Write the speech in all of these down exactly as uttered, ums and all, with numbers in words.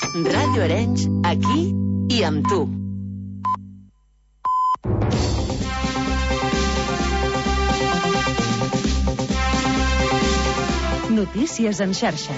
Ràdio Arenys, aquí i amb tu. Notícies en xarxa.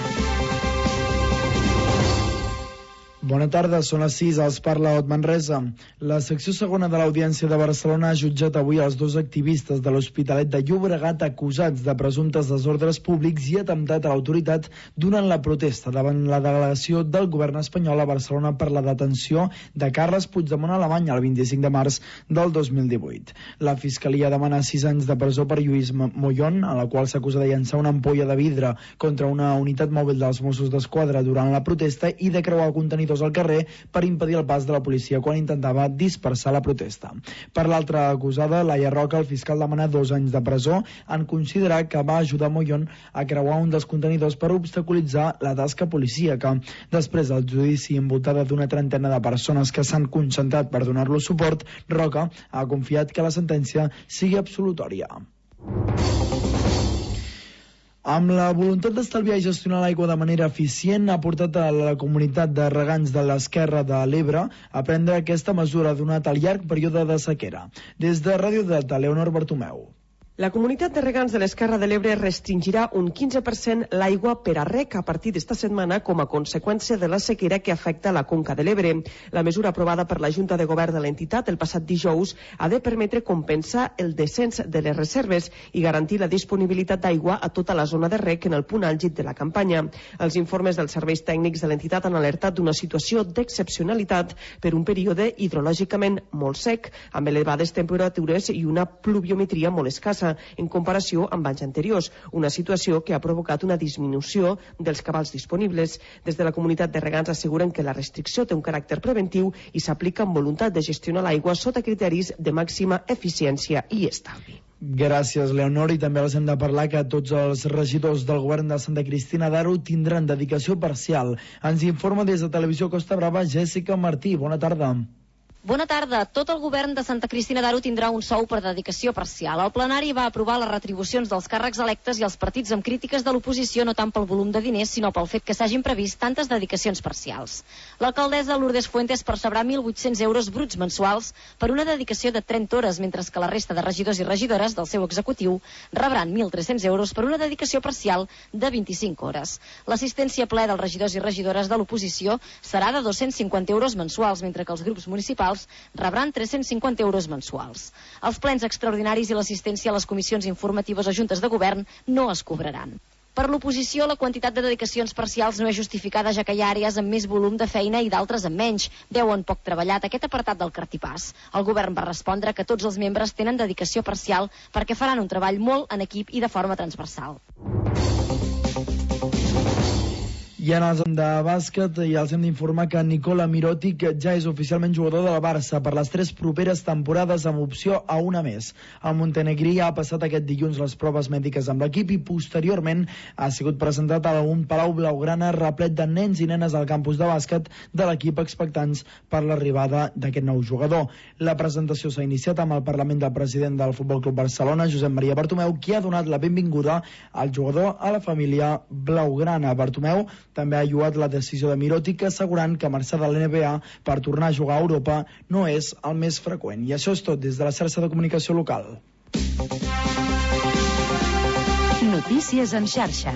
Bona tarda, són les sis, els parla Ot Manresa. La secció segona de l'Audiència de Barcelona ha jutjat avui els dos activistes de l'Hospitalet de Llobregat acusats de presumptes desordres públics i atemptat a l'autoritat durant la protesta davant la delegació del govern espanyol a Barcelona per la detenció de Carles Puigdemont Alemany el vint-i-cinc de març del dos mil divuit. La Fiscalia demana sis anys de presó per Lluís Mollón, a la qual s'acusa de llançar una ampolla de vidre contra una unitat mòbil dels Mossos d'Esquadra durant la protesta i de creuar contenidors al carrer per impedir el pas de la policia quan intentava dispersar la protesta. Per l'altra acusada, Laia Roca, el fiscal demana dos anys de presó en considerar que va ajudar Mollón a creuar un dels contenidors per obstaculitzar la tasca policíaca. Després del judici envoltada d'una trentena de persones que s'han concentrat per donar-lo suport, Roca ha confiat que la sentència sigui absolutòria. Amb la voluntat d'estalviar i gestionar l'aigua de manera eficient, ha portat a la comunitat de regants de l'Esquerra de l'Ebre a prendre aquesta mesura donat el llarg període de sequera. Des de Ràdio Delta, Leonor Bartomeu. La comunitat de regants de l'Esquerra de l'Ebre restringirà un quinze per cent l'aigua per a reg a partir d'esta setmana com a conseqüència de la sequera que afecta la conca de l'Ebre. La mesura aprovada per la Junta de Govern de l'entitat el passat dijous ha de permetre compensar el descens de les reserves i garantir la disponibilitat d'aigua a tota la zona de reg en el punt àlgid de la campanya. Els informes dels serveis tècnics de l'entitat han alertat d'una situació d'excepcionalitat per un període hidrològicament molt sec, amb elevades temperatures i una pluviometria molt escassa en comparació amb anys anteriors, una situació que ha provocat una disminució dels cabals disponibles. Des de la comunitat de regants asseguren que la restricció té un caràcter preventiu i s'aplica amb voluntat de gestionar l'aigua sota criteris de màxima eficiència i estalvi. Gràcies, Leonor. I també els hem de parlar que tots els regidors del govern de Santa Cristina d'Aro tindran dedicació parcial. Ens informa des de Televisió Costa Brava Jessica Martí. Bona tarda. Bona tarda. Tot el govern de Santa Cristina d'Aro tindrà un sou per dedicació parcial. El plenari va aprovar les retribucions dels càrrecs electes i els partits amb crítiques de l'oposició no tant pel volum de diners, sinó pel fet que s'hagin previst tantes dedicacions parcials. L'alcaldessa Lourdes Fuentes percebrà mil vuit-cents euros bruts mensuals per una dedicació de trenta hores, mentre que la resta de regidors i regidores del seu executiu rebran mil tres-cents euros per una dedicació parcial de vint-i-cinc hores. L'assistència ple dels regidors i regidores de l'oposició serà de dos-cents cinquanta euros mensuals, mentre que els grups municipals rebran tres-cents cinquanta euros mensuals. Els plens extraordinaris i l'assistència a les comissions informatives o juntes de govern no es cobraran. Per l'oposició, la quantitat de dedicacions parcials no és justificada, ja que hi ha àrees amb més volum de feina i d'altres amb menys. Veuen poc treballat aquest apartat del cartipàs. El govern va respondre que tots els membres tenen dedicació parcial perquè faran un treball molt en equip i de forma transversal. I en els de bàsquet ja els hem d'informar que Nicola Mirotic ja és oficialment jugador del Barça per les tres properes temporades amb opció a una més. El montenegrí ha passat aquest dilluns les proves mèdiques amb l'equip i posteriorment ha sigut presentat a un Palau Blaugrana replet de nens i nenes al campus de bàsquet de l'equip expectants per l'arribada d'aquest nou jugador. La presentació s'ha iniciat amb el Parlament del president del Futbol Club Barcelona, Josep Maria Bartomeu, qui ha donat la benvinguda al jugador a la família blaugrana. Bartomeu també ha lloat la decisió de Mirotic, assegurant que marxar de l'N B A per tornar a jugar a Europa no és el més freqüent. I això és tot des de la xarxa de comunicació local. Notícies en xarxa.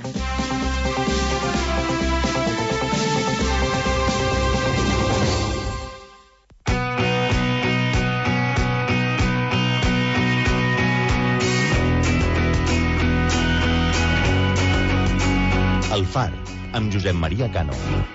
El Far, amb Josep Maria Cano.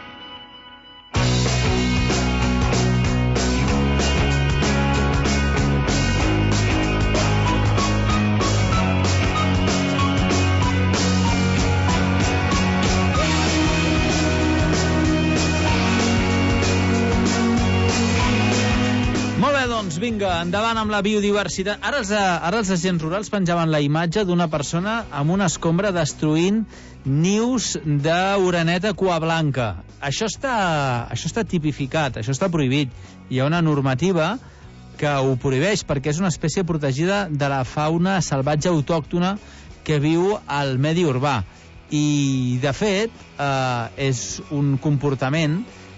Molt bé, doncs, vinga, endavant amb la biodiversitat. Ara els, ara els agents rurals penjaven la imatge d'una persona amb una escombra destruint nius d'oreneta cua blanca. Això està, això està tipificat, això està prohibit. Hi ha una normativa que ho prohibeix perquè és una espècie protegida de la fauna salvatge autòctona que viu al medi urbà. I, de fet, eh, és un comportament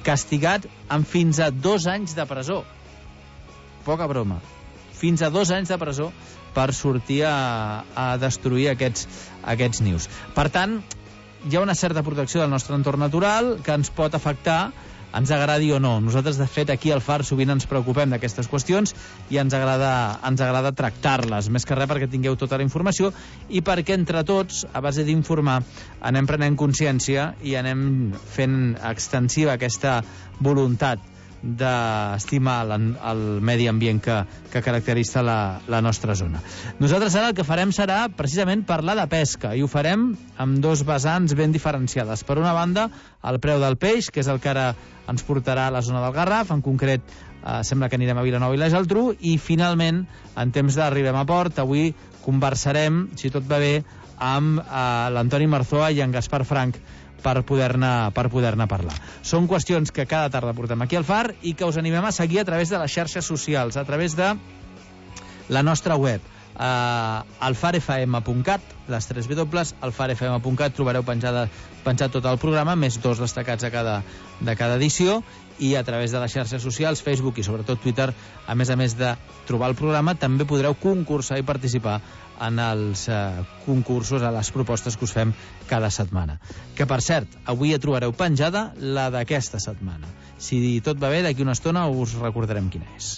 castigat amb fins a dos anys de presó. Poca broma. Fins a dos anys de presó per sortir a, a destruir aquests, aquests nius. Per tant, hi ha una certa protecció del nostre entorn natural que ens pot afectar, ens agradi o no. Nosaltres, de fet, aquí al Far sovint ens preocupem d'aquestes qüestions i ens agrada, ens agrada tractar-les, més que res perquè tingueu tota la informació i perquè entre tots, a base d'informar, anem prenent consciència i anem fent extensiva aquesta voluntat d'estimar el, el medi ambient que, que caracteritza la, la nostra zona. Nosaltres ara el que farem serà precisament parlar de pesca i ho farem amb dos vessants ben diferenciades. Per una banda, el preu del peix, que és el que ara ens portarà a la zona del Garraf, en concret eh, sembla que anirem a Vilanova i la Geltrú, i finalment, en temps d'arribem a port, avui conversarem, si tot va bé, amb eh, l'Antoni Marzoa i en Gaspar Frank, per poder-ne per poder-ne parlar. Són qüestions que cada tarda portem aquí al Far i que us animem a seguir a través de les xarxes socials, a través de la nostra web, uh, alfar f m punt cat, les tres dobles, alfar f m punt cat, trobareu penjada, penjat tot el programa, més dos destacats de cada, de cada edició, i a través de les xarxes socials, Facebook i sobretot Twitter, a més a més de trobar el programa, també podreu concursar i participar en els eh, concursos, a les propostes que us fem cada setmana. Que, per cert, avui ja trobareu penjada la d'aquesta setmana. Si tot va bé, d'aquí una estona us recordarem quina és.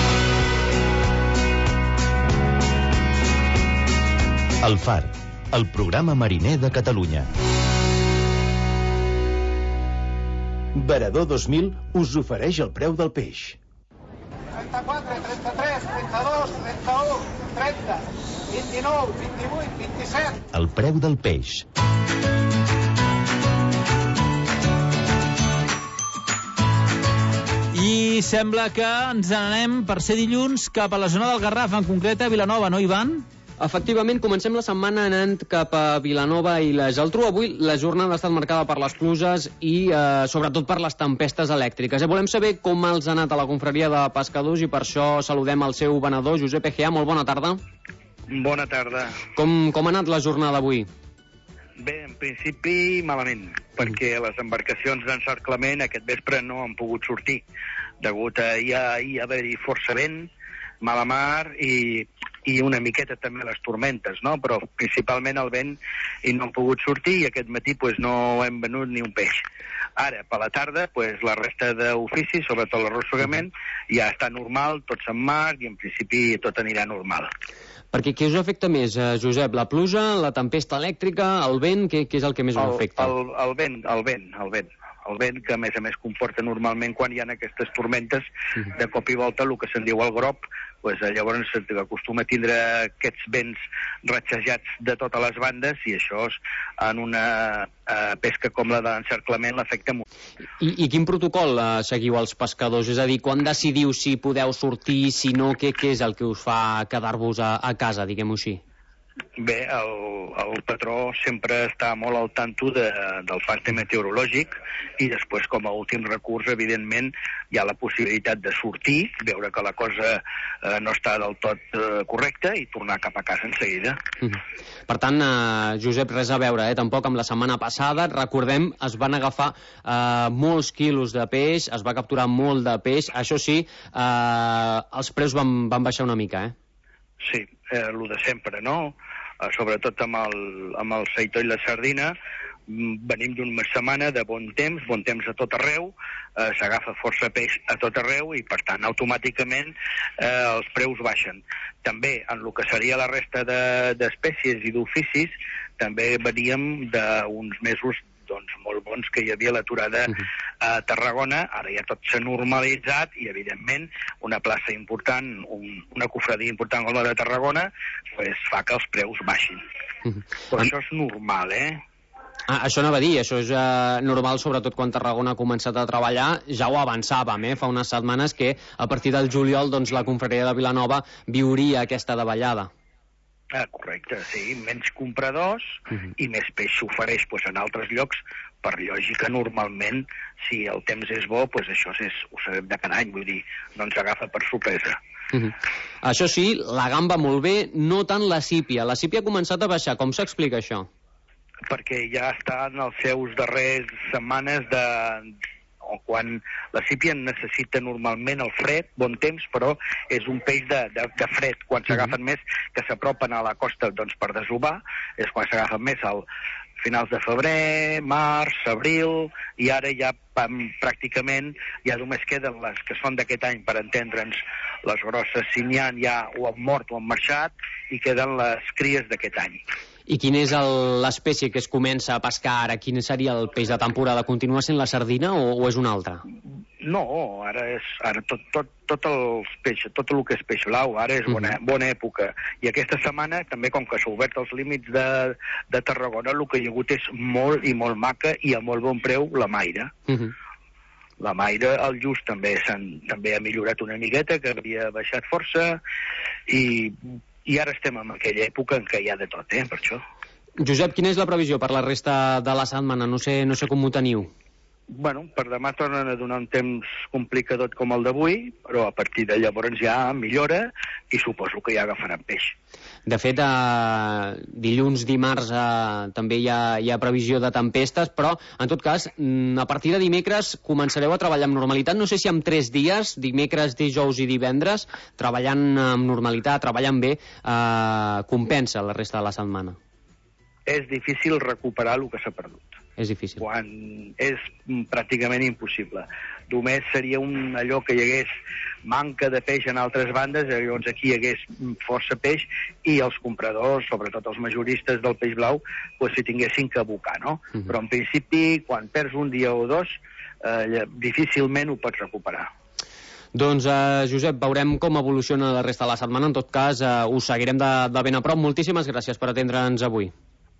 El Far, el programa mariner de Catalunya. Varador dos mil us ofereix el preu del peix. trenta-quatre, trenta-tres, trenta-dos, trenta-u, trenta, vint-i-nou, vint-i-vuit, vint-i-set. El preu del peix. I sembla que ens anem, per ser dilluns, cap a la zona del Garraf, en concret a Vilanova, no, Ivan? Efectivament, comencem la setmana anant cap a Vilanova i la Geltrú. Avui la jornada ha estat marcada per les pluges i eh, sobretot per les tempestes elèctriques. Eh, volem saber com els ha anat a la confraria de pescadors i per això saludem el seu venedor, Josep Egea. Molt bona tarda. Bona tarda. Com, com ha anat la jornada avui? Bé, en principi malament, perquè les embarcacions d'encerclament aquest vespre no han pogut sortir, degut a hi ha, hi ha haver-hi força vent, mala mar i, i una miqueta també les tormentes, no? Però principalment el vent i no han pogut sortir i aquest matí pues, no hem venut ni un peix. Ara, per la tarda, pues, la resta d'oficis, sobretot l'arrossegament, ja està normal, tot se'n mar i en principi tot anirà normal. Perquè què us afecta més, eh, Josep? La pluja, la tempesta elèctrica, el vent? Què, què és el que més us afecta? El, el, el vent, el vent, el vent. El vent que, a més a més, comporta normalment quan hi ha aquestes tormentes, de cop i volta, el que se'n diu el grop, pues, llavors s'acostuma a tindre aquests vents ratxejats de totes les bandes i això en una eh, pesca com la d'encerclament l'afecta molt. I, I quin protocol eh, seguiu els pescadors? És a dir, quan decidiu si podeu sortir, si no, què, què és el que us fa quedar-vos a, a casa, diguem-ho així? Bé, el, el patró sempre està molt al tanto de, del fase meteorològic i després, com a últim recurs, evidentment, hi ha la possibilitat de sortir, veure que la cosa eh, no està del tot eh, correcta i tornar cap a casa en seguida. Mm. Per tant, eh, Josep, res a veure, eh? Tampoc amb la setmana passada. Recordem, es van agafar eh, molts quilos de peix, es va capturar molt de peix. Això sí, eh, els preus van, van baixar una mica, eh? Sí, eh, el de sempre, no? Eh, sobretot amb el, amb el seitó i la sardina, venim d'una setmana de bon temps, bon temps a tot arreu, eh, s'agafa força peix a tot arreu i, per tant, automàticament eh, els preus baixen. També, en el que seria la resta d'espècies de, i d'oficis, també veníem d'uns mesos doncs, molt bons que hi havia l'aturada a Tarragona. Ara ja tot s'ha normalitzat i, evidentment, una plaça important, un, una cofradia important com la de Tarragona, pues, fa que els preus baixin. Però això és normal, eh? Ah, això anava a dir, això és eh, normal, sobretot quan Tarragona ha començat a treballar. Ja ho avançàvem, eh, fa unes setmanes, que a partir del juliol doncs, la confraria de Vilanova viuria aquesta davallada. Ah, correcte, sí, menys compradors uh-huh. i més peix s'ofereix pues, en altres llocs, per lògica, normalment, si el temps és bo, pues, això és, ho sabem de cada any, vull dir, no ens agafa per sorpresa. Uh-huh. Això sí, la gamba molt bé, no tant la sípia. La sípia ha començat a baixar, com s'explica això? Perquè ja està en els seus darrers setmanes de... o quan la sípia necessita normalment el fred, bon temps, però és un peix de, de, de fred. Quan s'agafen més, que s'apropen a la costa doncs, per desovar, és quan s'agafen més al finals de febrer, març, abril, i ara ja pràcticament ja només queden les que són d'aquest any, per entendre'ns, les grosses, si n'hi ha, ja o han mort o han marxat, i queden les cries d'aquest any. I quina és l'espècie que es comença a pescar ara? Quin seria el peix de temporada? Continua sent la sardina o, o és una altra? No, ara és ara tot, tot, tot, els peix, tot el que és peix blau, ara és bona, uh-huh. bona època. I aquesta setmana, també com que s'ha obert els límits de, de Tarragona, el que hi ha hagut és molt i molt maca i a molt bon preu la maire. Uh-huh. La maire, el just també, també ha millorat una miqueta, que havia baixat força, i, i ara estem en aquella època en què hi ha de tot, eh, per això. Josep, quina és la previsió per la resta de la setmana? No sé, no sé com ho teniu. Bueno, per demà tornen a donar un temps complicadot com el d'avui, però a partir de llavors ja millora i suposo que ja agafaran peix. De fet, eh, dilluns, dimarts eh, també hi ha, hi ha previsió de tempestes, però en tot cas, a partir de dimecres començareu a treballar amb normalitat. No sé si en tres dies, dimecres, dijous i divendres, treballant amb normalitat, treballant bé, eh, compensa la resta de la setmana. És difícil recuperar el que s'ha perdut. És difícil. Quan és pràcticament impossible. Només seria un allò que hi hagués manca de peix en altres bandes, llavors aquí hi hagués força peix i els compradors, sobretot els majoristes del peix blau, pues, si tinguessin que abocar, no? Uh-huh. Però en principi, quan perds un dia o dos, eh, difícilment ho pots recuperar. Doncs, eh, Josep, veurem com evoluciona la resta de la setmana. En tot cas, eh, us seguirem de, de ben a prop. Moltíssimes gràcies per atendre'ns avui.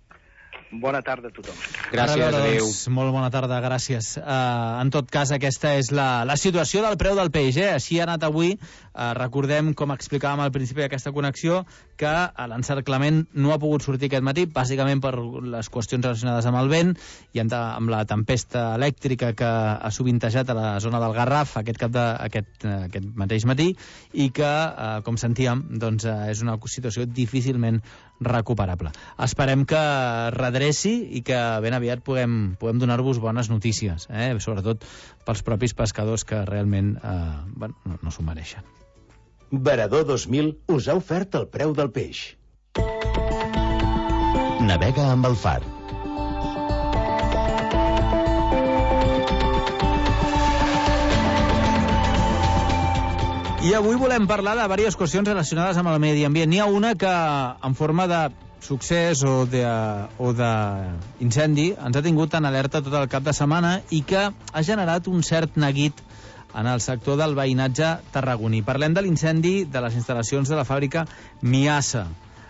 Bona tarda a tothom. Gràcies, adéu. Molt bona tarda, gràcies. Uh, en tot cas, aquesta és la, la situació del preu del peix. Eh? Així ha anat avui. Uh, recordem, com explicàvem al principi d'aquesta connexió, que l'encerclament no ha pogut sortir aquest matí, bàsicament per les qüestions relacionades amb el vent i amb, amb la tempesta elèctrica que ha sovintejat a la zona del Garraf aquest, cap de, aquest, aquest mateix matí i que, uh, com sentíem, doncs, uh, és una situació difícilment recuperable. Esperem que redreci i que ben aviat puguem, puguem donar-vos bones notícies, eh? Sobretot pels propis pescadors que realment eh, bueno, no, no s'ho mereixen. Varador dos mil us ha ofert el preu del peix. Navega amb el far. I avui volem parlar de diverses qüestions relacionades amb el medi ambient. N'hi ha una que, en forma de succés o de, o d'incendi, ens ha tingut en alerta tot el cap de setmana i que ha generat un cert neguit en el sector del veïnatge tarragoní. Parlem de l'incendi de les instal·lacions de la fàbrica Miasa.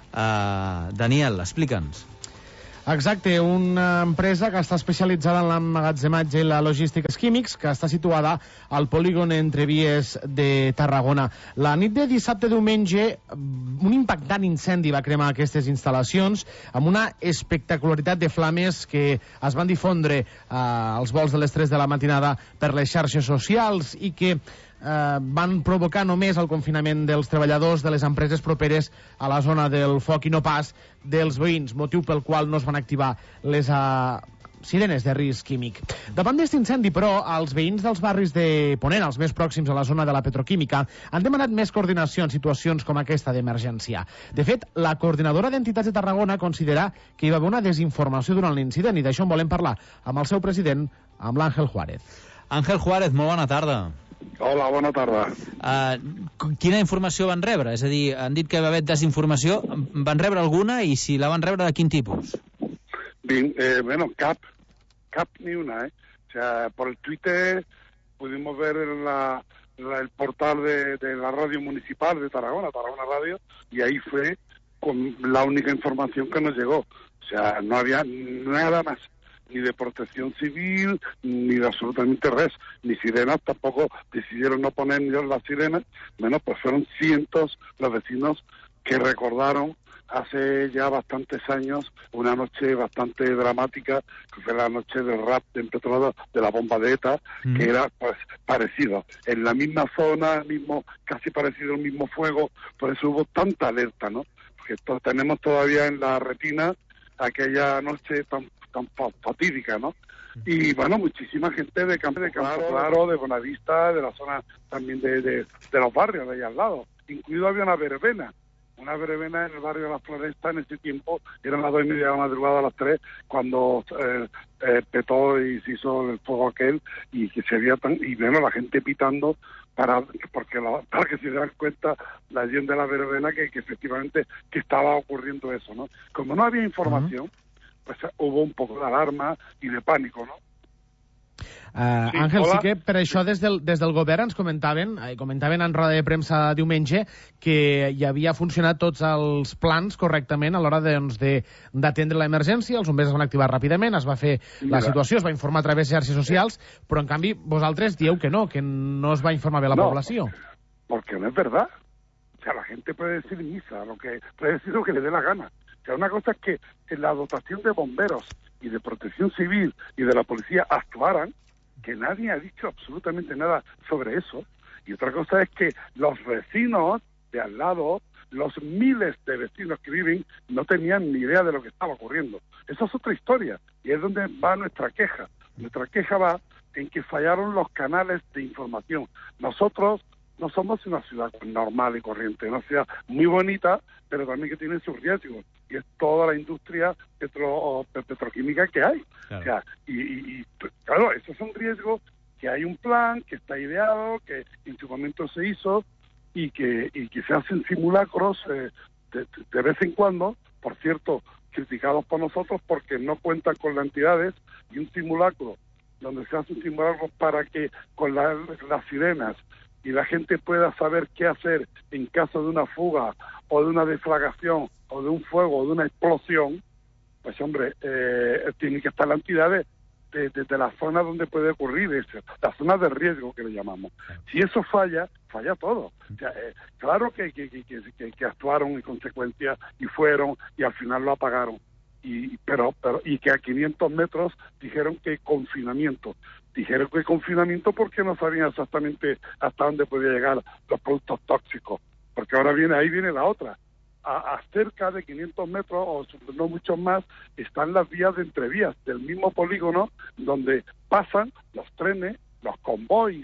Uh, Daniel, explica'ns. Exacte, una empresa que està especialitzada en l'emmagatzematge i la logística químics, que està situada al polígon Entrevies de Tarragona. La nit de dissabte-diumenge, un impactant incendi va cremar aquestes instal·lacions amb una espectacularitat de flames que es van difondre eh, als vols de les tres de la matinada per les xarxes socials i que Eh, van provocar només el confinament dels treballadors de les empreses properes a la zona del foc i no pas dels veïns, motiu pel qual no es van activar les eh, sirenes de risc químic. Davant d'aquest incendi, però, els veïns dels barris de Ponent, els més pròxims a la zona de la petroquímica, han demanat més coordinació en situacions com aquesta d'emergència. De fet, la coordinadora d'entitats de Tarragona considera que hi va haver una desinformació durant l'incident i d'això en volem parlar amb el seu president, amb l'Àngel Juárez. Àngel Juárez, molt bona tarda. Hola, bona tarda. Uh, quina informació van rebre? És a dir, han dit que va haver desinformació. Van rebre alguna i si la van rebre de quin tipus? Bien, eh, bueno, cap, cap ni una, ¿eh? O sea, por el Twitter pudimos ver la, la, el portal de, de la radio municipal de Tarragona, Tarragona Radio, y ahí fue con la única información que nos llegó. O sea, no había nada más. Ni de protección civil, ni de absolutamente res, ni sirenas, tampoco decidieron no poner las sirenas, bueno, pues fueron cientos los vecinos que recordaron hace ya bastantes años una noche bastante dramática, que fue la noche del rap de Petrolado, de la bomba de ETA, mm. que era pues parecido, en la misma zona, mismo, casi parecido al mismo fuego, por eso hubo tanta alerta, ¿no? Porque to- tenemos todavía en la retina aquella noche tan tan fatídica, ¿no? Y bueno, muchísima gente de Campo, de Campo Claro, de Bonavista, de la zona también de, de, de los barrios de ahí al lado. Incluido había una verbena. Una verbena en el barrio de La Floresta en ese tiempo, eran las dos y media de la madrugada, a las tres, cuando eh, eh, petó y se hizo el fuego aquel, y que se veía tan, y bueno, la gente pitando para porque la, para que se dieran cuenta la gente de la verbena que, que efectivamente que estaba ocurriendo eso, ¿no? Como no había información, uh-huh. pues hubo un poco de alarma y de pánico, ¿no? Uh, sí, Àngel, hola. sí que per això des del, des del govern ens comentaven, eh, comentaven en roda de premsa diumenge que hi havia funcionat tots els plans correctament a l'hora doncs, de, d'atendre l'emergència, els bombers es van activar ràpidament, es va fer la situació, es va informar a través de xarxes socials, però en canvi vosaltres dieu que no, que no es va informar bé la no, població. Porque no es verdad. O sea, la gente puede decir misa, lo que puede decir lo que le dé la gana. O sea, una cosa es que en la dotación de bomberos y de protección civil y de la policía actuaran, que nadie ha dicho absolutamente nada sobre eso. Y otra cosa es que los vecinos de al lado, los miles de vecinos que viven, no tenían ni idea de lo que estaba ocurriendo. Esa es otra historia, y es donde va nuestra queja. Nuestra queja va en que fallaron los canales de información. Nosotros no somos una ciudad normal y corriente, una ciudad muy bonita, pero también que tiene sus riesgos, y es toda la industria petro, petroquímica que hay. Claro. O sea, y, y, y claro, esos son riesgos que hay un plan, que está ideado, que en su momento se hizo, y que, y que se hacen simulacros eh, de, de vez en cuando, por cierto, criticados por nosotros porque no cuentan con las entidades, y un simulacro donde se hace un simulacro para que con la, las sirenas y la gente pueda saber qué hacer en caso de una fuga o de una deflagración o de un fuego o de una explosión, pues hombre, eh, tiene que estar la entidad de, de, de, de la zona donde puede ocurrir eso, la zona de riesgo que le llamamos. Si eso falla, falla todo. O sea, eh, claro que, que, que, que, que actuaron en consecuencia y fueron y al final lo apagaron. Y, pero, pero, y que a quinientos metros dijeron que confinamiento. Dijeron que confinamiento porque no sabían exactamente hasta dónde podía llegar los productos tóxicos. Porque ahora viene, ahí viene la otra. A, a cerca de quinientos metros, o no muchos más, están las vías de entrevías del mismo polígono donde pasan los trenes, los convoys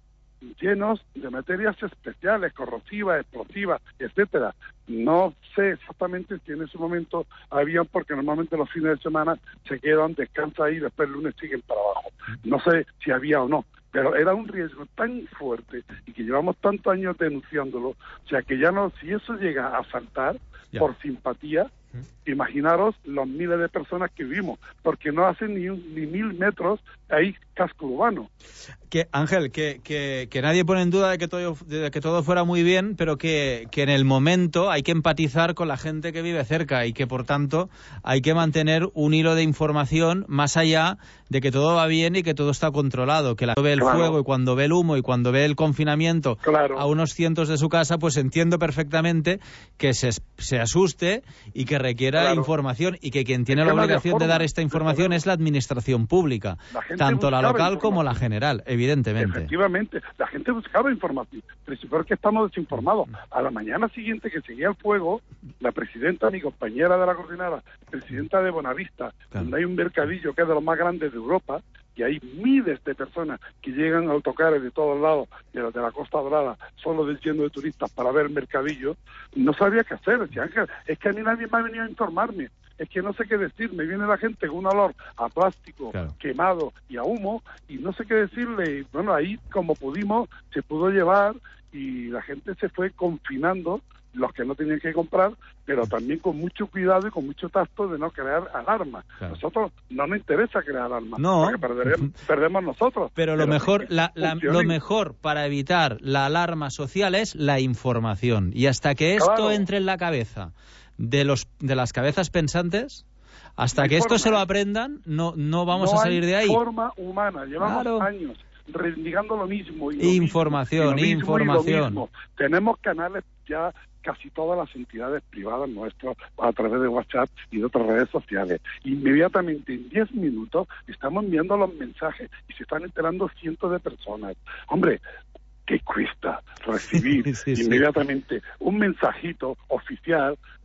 llenos de materias especiales, corrosivas, explosivas, etcétera. No sé exactamente si en ese momento habían, porque normalmente los fines de semana se quedan, descansan ahí y después el lunes siguen para abajo. No sé si había o no, pero era un riesgo tan fuerte y que llevamos tantos años denunciándolo, o sea que ya no, si eso llega a saltar yeah. por simpatía, imaginaros los miles de personas que vivimos, porque no hacen ni, un, ni mil metros ahí casco urbano. Que, Ángel, que, que, que nadie pone en duda de que todo, de que todo fuera muy bien, pero que, que en el momento hay que empatizar con la gente que vive cerca y que, por tanto, hay que mantener un hilo de información más allá de que todo va bien y que todo está controlado, que la ve el claro. fuego y cuando ve el humo y cuando ve el confinamiento claro. a unos cientos de su casa, pues entiendo perfectamente que se, se asuste y que requiera claro. información, y que quien tiene es que la obligación de dar esta información es la administración pública, la tanto la local como la general, evidentemente. Efectivamente, la gente buscaba información, pero si porque estamos desinformados. A la mañana siguiente que seguía el fuego, la presidenta, mi compañera de la coordinada, presidenta de Bonavista, claro. donde hay un mercadillo que es de los más grandes de Europa, y hay miles de personas que llegan a autocares de todos lados de la, de la Costa Dorada, solo lleno de turistas para ver el mercadillo, no sabía qué hacer. Decía, Ángel, es que a mí nadie me ha venido a informarme, es que no sé qué decir, me viene la gente con un olor a plástico claro. quemado y a humo, y no sé qué decirle. Y bueno, ahí como pudimos, se pudo llevar, y la gente se fue confinando, los que no tenían que comprar, pero también con mucho cuidado y con mucho tacto de no crear alarmas. Claro. Nosotros no nos interesa crear alarmas, no. porque perderemos, perdemos nosotros. Pero, pero lo mejor, la, la, lo mejor para evitar la alarma social es la información. Y hasta que esto claro. entre en la cabeza de los de las cabezas pensantes, hasta no que esto forma. se lo aprendan, no no vamos no a salir de ahí. No hay forma humana, llevamos claro. años reivindicando lo mismo. Y lo información, mismo, y lo mismo, información. Y lo mismo. Tenemos canales ya, casi todas las entidades privadas nuestras, a través de WhatsApp y de otras redes sociales. Inmediatamente, en diez minutos, estamos enviando los mensajes y se están enterando cientos de personas. Hombre, ¿qué cuesta recibir sí, sí, inmediatamente sí. un mensajito oficial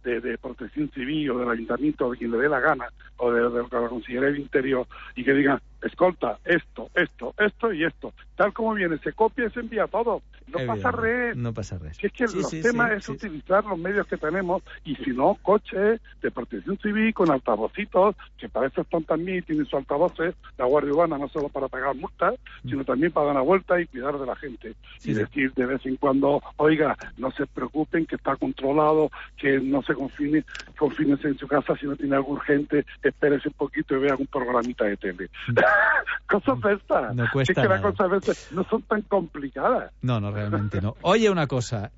de, de Protección Civil o del Ayuntamiento, o de quien le dé la gana, o de, de la Consellería del Interior, y que digan, escolta, esto, esto, esto y esto. Tal como viene, se copia y se envía todo. No Eh, pasa res. No pasa res. Si es que Sí, los sí, temas sí, es sí. utilizar los medios que tenemos, y si no, coches de Protección Civil con altavocitos, que para eso están también y tienen sus altavoces, la Guardia Urbana, no solo para pagar multas, sino también para dar una vuelta y cuidar de la gente. Sí, y sí. decir de vez en cuando, oiga, no se preocupen, que está controlado, que no se confine, confínense en su casa, si no tiene algo urgente, espérese un poquito y vea un programita de tele. Cosas de estas. No cuesta es que las nada. cosas a veces no son tan complicadas. No, no, realmente no. Oye, una cosa,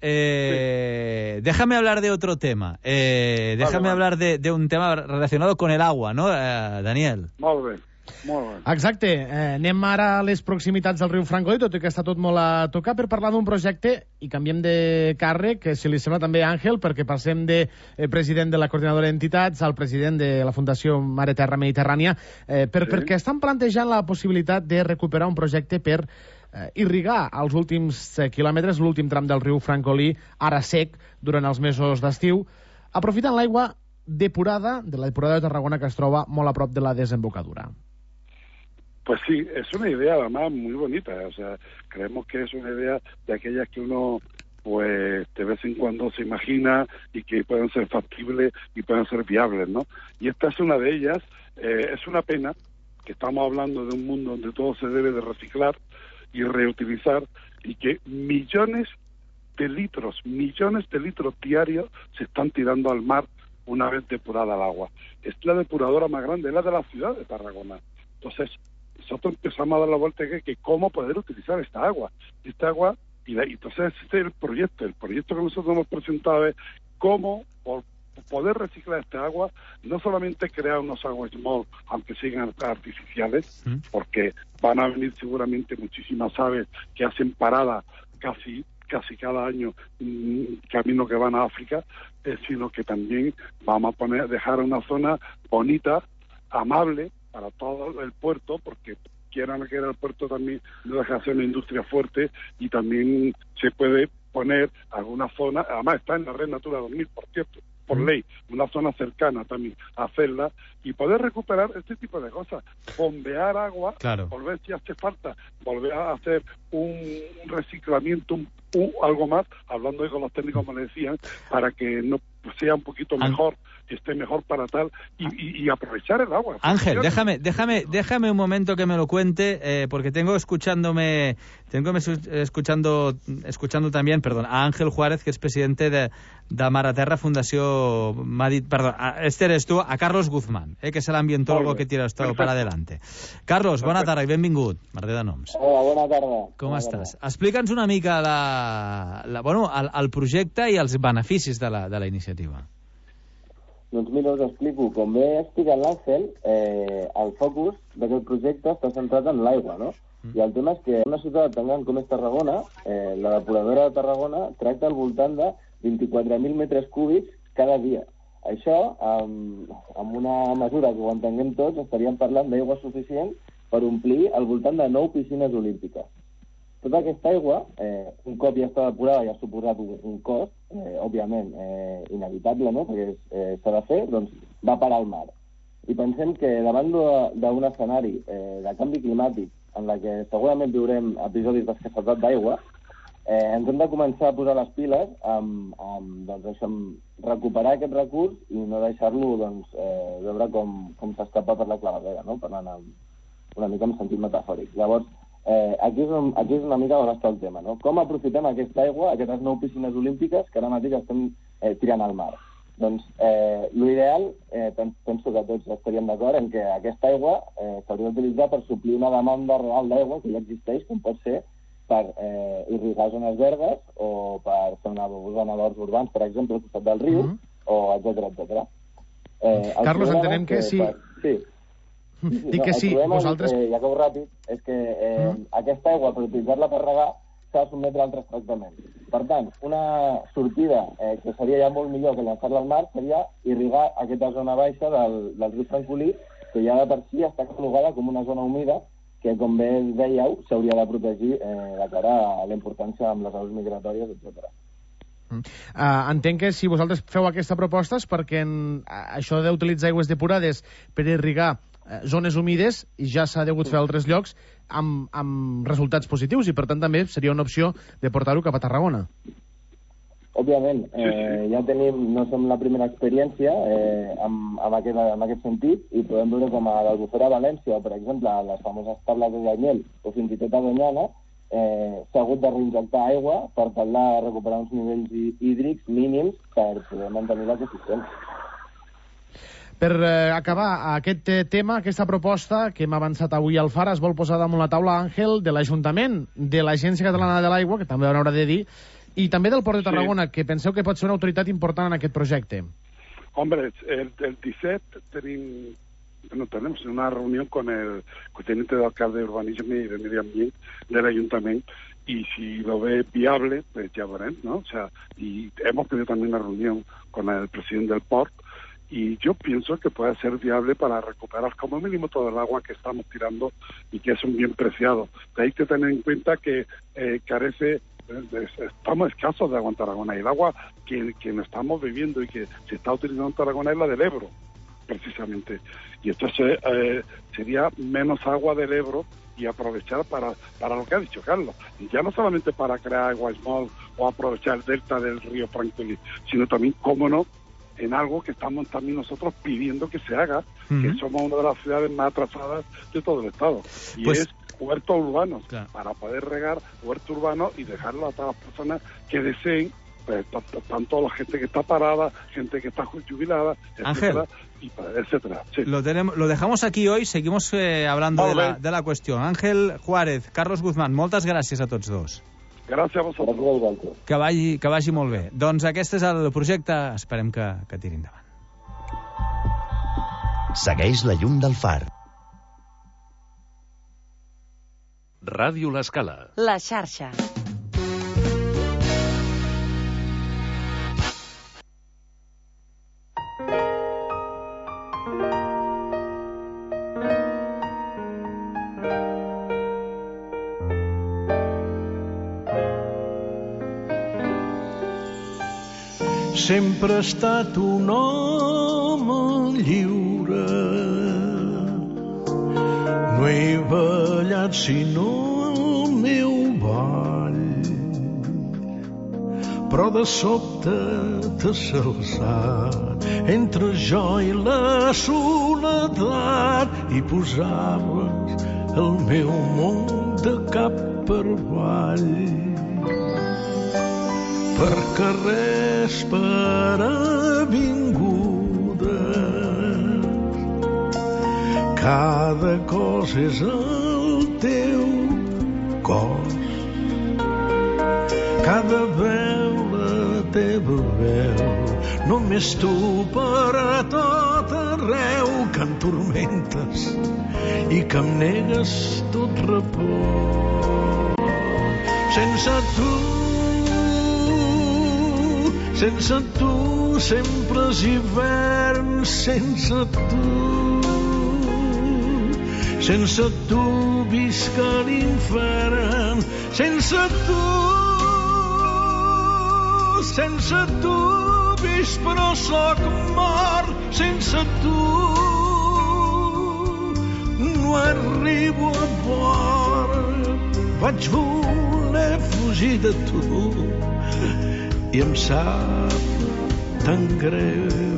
eh, sí. déjame hablar de otro tema. Eh, déjame vale, vale. hablar de, de un tema relacionado con el agua, ¿no, eh, Daniel? Molt bé. Molt bé. Exacte. Eh, anem ara a les proximitats del riu Francolí, tot i que està tot molt a tocar, per parlar d'un projecte, i canviem de càrrec, que si li sembla també Àngel, perquè passem de eh, president de la coordinadora d'entitats al president de la Fundació Mare Terra Mediterrània, eh, per, sí. perquè estan plantejant la possibilitat de recuperar un projecte per eh, irrigar els últims eh, quilòmetres, l'últim tram del riu Francolí, ara sec, durant els mesos d'estiu, aprofitant l'aigua depurada de la depuradora de Tarragona, que es troba molt a prop de la desembocadura. Pues sí, es una idea además muy bonita, o sea, creemos que es una idea de aquellas que uno pues de vez en cuando se imagina y que pueden ser factibles y pueden ser viables, ¿no? Y esta es una de ellas. Eh, es una pena que estamos hablando de un mundo donde todo se debe de reciclar y reutilizar, y que millones de litros, millones de litros diarios se están tirando al mar una vez depurada el agua. Es la depuradora más grande, es la de la ciudad de Tarragona. Entonces, nosotros empezamos a dar la vuelta que, que cómo poder utilizar esta agua. Esta agua, y, la, y entonces este es el proyecto. El proyecto que nosotros hemos presentado es cómo por poder reciclar esta agua, no solamente crear unos aguas small, aunque sigan artificiales, ¿Mm? porque van a venir seguramente muchísimas aves que hacen parada casi casi cada año mmm, camino que van a África, eh, sino que también vamos a poner dejar una zona bonita, amable, para todo el puerto, porque quieran que era el puerto también no deja de ser una industria fuerte, y también se puede poner alguna zona, además está en la Red Natura dos mil, por cierto, por ley, una zona cercana también a hacerla, y poder recuperar este tipo de cosas, bombear agua, claro. volver si hace falta, volver a hacer un reciclamiento, un, un, algo más, hablando con los técnicos, como le decían, para que no sea un poquito mejor, que esté mejor para tal, y, y, y aprovechar el agua. Ángel, déjame, déjame, déjame un momento que me lo cuente, eh, porque tengo escuchándome, tengo escuchando, escuchando también, perdón, a Ángel Juárez, que es presidente de, de Mare Terra Fundació, perdón, este eres tú, a Carlos Guzmán, eh, que es el ambientólogo que tira esto para adelante. Carlos, bona Perfecte. tarda i benvingut, Merder de Noms. Hola, bona tarda. Com bona estàs? Tarda. Explica'ns una mica la, la, bueno, el, el projecte i els beneficis de la, de la iniciativa. Doncs mira, us explico. Com bé ha explicat l'Àngel, eh, el focus d'aquest projecte està centrat en l'aigua, no? Mm. I el tema és que una ciutat tan gran com és Tarragona, eh, la depuradora de Tarragona tracta al voltant de vint-i-quatre mil metres cúbics cada dia. Això, amb, amb una mesura que ho entenguem tots, estaríem parlant d'aigua suficient per omplir al voltant de nou piscines olímpiques. Tota aquesta aigua, eh, un cop ja està depurada i ha suposat un, un cost, eh, òbviament, eh, inevitable, no?, perquè eh, s'ha de fer, doncs va parar al mar. I pensem que davant d'un escenari eh, de canvi climàtic en la que segurament viurem episodis d'escassetat d'aigua, eh, ens hem de començar a posar les piles amb, amb, doncs, això, amb recuperar aquest recurs i no deixar-lo doncs, eh, veure com, com s'escapa per la clavadera, no?, parlant amb, una mica en sentit metafòric. Llavors, Eh, aquí, és un, aquí és una mica on està el tema, no? Com aprofitem aquesta aigua, aquestes nou piscines olímpiques que ara mateix estem eh, tirant al mar. Doncs eh, l'ideal, eh, penso que tots estaríem d'acord en que aquesta aigua eh, s'hauria d'utilitzar per suplir una demanda real d'aigua que ja existeix, com pot ser per eh, irrigar zones verdes o per fer una zona d'horts urbans, per exemple, al costat del riu, mm -hmm. o etcètera, etcètera. Eh, Carlos, entenem que, que sí... Per, sí. Sí, sí, Dic no, que sí, el problema, vosaltres... eh, ja acabo ràpid, és que eh, mm. aquesta aigua, per utilitzar-la per regar, s'ha de sotmetre a altres tractaments. Per tant, una sortida eh, que seria ja molt millor que llançar-la al mar seria irrigar aquesta zona baixa del, del riu Francolí, que ja de per si està catalogada com una zona humida, que, com bé dèieu, s'hauria de protegir eh, de cara a la importància amb les aus migratòries, etcètera. Uh, entenc que si vosaltres feu aquesta proposta és perquè en, uh, això d'utilitzar aigües depurades per irrigar uh, zones humides ja s'ha degut fer a altres llocs amb, amb resultats positius i per tant també seria una opció de portar-ho cap a Tarragona. Òbviament, eh, ja tenim, no som la primera experiència eh, amb, amb, aquest, amb aquest sentit i podem veure com a l'Albufera a València o, per exemple, a les famoses tables de Daimiel o fins i tot a Doñana eh, s'ha hagut de reinjectar aigua per tal de recuperar uns nivells hídrics mínims per poder mantenir l'ecosistema. Per eh, acabar aquest eh, tema, aquesta proposta que hem avançat avui al Far es vol posar damunt la taula, Àngel, de l'Ajuntament, de l'Agència Catalana de l'Aigua, que també haurà de dir, i també del Port de Tarragona, sí. Que penseu que pot ser una autoritat important en aquest projecte. Hombre, el, el disset tenim, bueno, tenemos una reunión con el teniente de alcalde de urbanismo y de medio ambiente del ayuntamiento y si lo ve viable, pues ya veremos, ¿no? O sea, y hemos tenido también una reunión con el presidente del Port y yo pienso que puede ser viable para recuperar como mínimo todo el agua que estamos tirando y que es un bien preciado. Hay que tener en cuenta que eh, carece, estamos escasos de agua en Tarragona y el agua que, que estamos viviendo y que se está utilizando en Tarragona es la del Ebro, precisamente. Y entonces eh, sería menos agua del Ebro y aprovechar para, para lo que ha dicho Carlos. Y ya no solamente para crear agua small o aprovechar el delta del río Francolí, sino también, cómo no, en algo que estamos también nosotros pidiendo que se haga, uh-huh. que somos una de las ciudades más atrasadas de todo el Estado. Y pues... es huertos urbanos, claro. Para poder regar huertos urbanos y dejarlo a todas las personas que deseen, pues, tanto la gente que está parada, gente que está jubilada, etcétera, y, etcétera. Sí. Lo, tenemos, lo dejamos aquí hoy, seguimos eh, hablando de la, de la cuestión. Ángel Juárez, Carlos Guzmán, moltes gràcies a tots dos. Gràcies a vosaltres. Que vagi, que vagi molt bé. Doncs aquest és el projecte, esperem que, que tiri endavant. Segueix la llum del far. Ràdio L'Escala. La xarxa. Sempre he estat un home lliure. No he ballat sinó el meu ball, però de sobte t'has alçat entre jo i la soledat i posaves el meu món de cap per avall. Per carrers, per avingudes, cada cosa és el teu cos, cada veu la teva veu, només tu per a tot arreu, que em tormentes i que em negues tot repòs. Sense tu, sense tu sempre és hivern, sense tu, sense tu visc a l'infern, sense tu, sense tu visc però soc mort, sense tu no arribo a port. Vaig voler fugir de tu i em sap tan greu.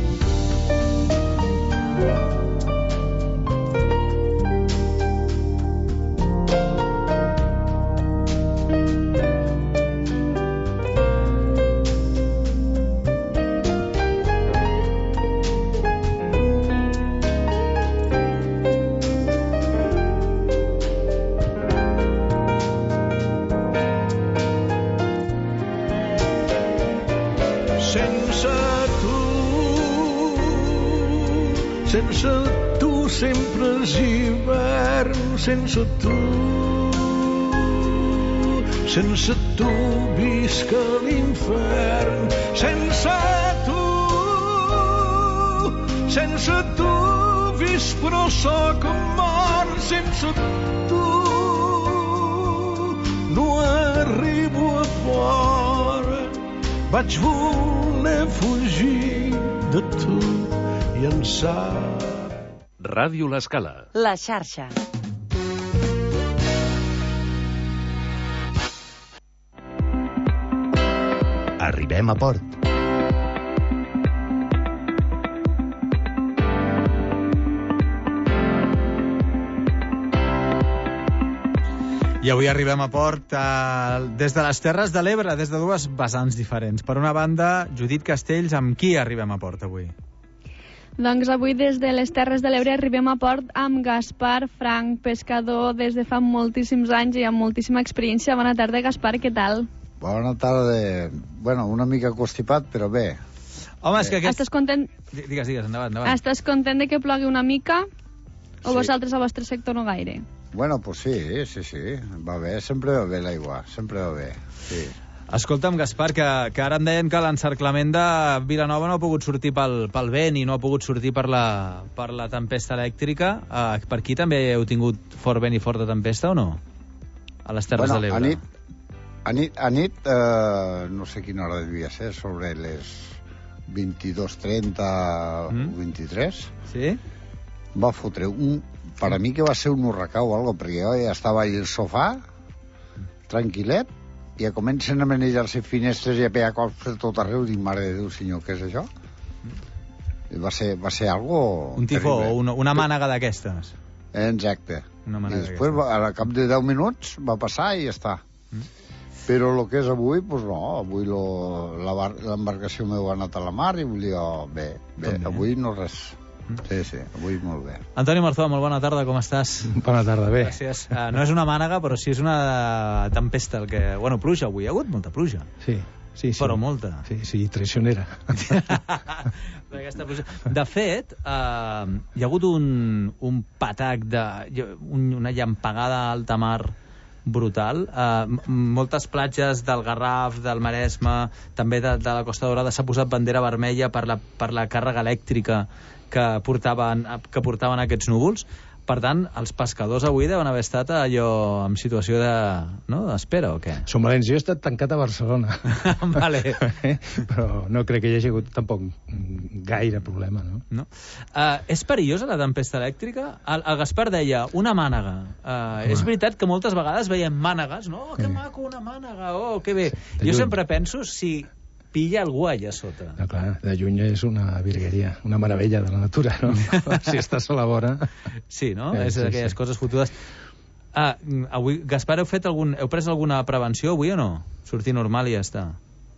Sense tu sempre és hivern, sense tu, sense tu visc a l'infern, sense tu, sense tu visc però soc mort, sense tu no arribo a fora, vaig voler fugir de tu i en sap. Ràdio L'Escala. La xarxa. Arribem a port. I avui arribem a port eh, des de les Terres de l'Ebre, des de dues vessants diferents. Per una banda, Judit Castells, amb qui arribem a port avui? Doncs avui des de les Terres de l'Ebre arribem a port amb Gaspar Frank, pescador des de fa moltíssims anys i amb moltíssima experiència. Bona tarda, Gaspar, què tal? Bona tarda. Bueno, una mica constipat, però bé. Home, és que aquest... Estàs content... Digues, digues, endavant, endavant. Estàs content de que plogui una mica? O Sí. vosaltres al vostre sector no gaire? Bueno, pues sí, sí, sí. Va bé, sempre va bé l'aigua, sempre va bé, sí. Escolta'm, Gaspar, que, que ara em deien que l'encerclament de Vilanova no ha pogut sortir pel, pel vent i no ha pogut sortir per la, per la tempesta elèctrica. Uh, per aquí també heu tingut fort vent i forta tempesta o no? A les Terres Bueno, de l'Ebre. a nit, a nit, a nit eh, no sé quina hora devia ser, sobre les vint-i-dos trenta mm? o vint-i-tres. Sí? Va fotre un... Per a mi que va ser un huracà o algo, perquè jo ja estava al sofà, tranquil·let, i ja comencen a manejar-se finestres i a pegar cops per tot arreu. Dic, mare de Déu, senyor, què és això? I va ser, va ser algo... Un tifó, terrible. una, una mànega d'aquestes. Exacte. Una I mànega després, va, al cap de deu minuts, va passar i ja està. Mm. Però el que és avui, doncs no, avui l'embarcació meu ha anat a la mar i vull dir, oh, bé, bé, També. avui no res. Sí, sí, avui molt bé. Antoni Marzó, molt bona tarda, com estàs? Bona tarda, bé. Gràcies. Uh, no és una mànega, però sí és una tempesta. El que... Bueno, pluja avui, hi ha hagut molta pluja. Sí, sí, sí. Però molta. Sí, sí, traicionera. De fet, uh, hi ha hagut un, un patac, de, un, una llampegada a alta mar brutal. Uh, moltes platges del Garraf, del Maresme, també de, de la Costa Daurada, s'ha posat bandera vermella per la, per la càrrega elèctrica que portaven, que portaven aquests núvols. Per tant, els pescadors avui deuen haver estat allò en situació de, no, d'espera o què? Som valents. Jo he estat tancat a Barcelona. Vale. Però no crec que hi hagi hagut tampoc gaire problema, no? No? Uh, és perillosa la tempesta elèctrica? El, el Gaspar deia, una mànega. Uh, és veritat que moltes vegades veiem mànegues, no? Oh, que maco, una mànega, oh, que bé. Sí, jo sempre penso si pilla algú allà sota. No, clar, de lluny és una virgueria, una meravella de la natura, no? Si estàs a la vora... Sí, no? Sí, és sí, d'aquelles sí. coses fotudes. Ah, avui, Gaspar, heu fet algun... Heu pres alguna prevenció avui o no? Sortir normal i ja està.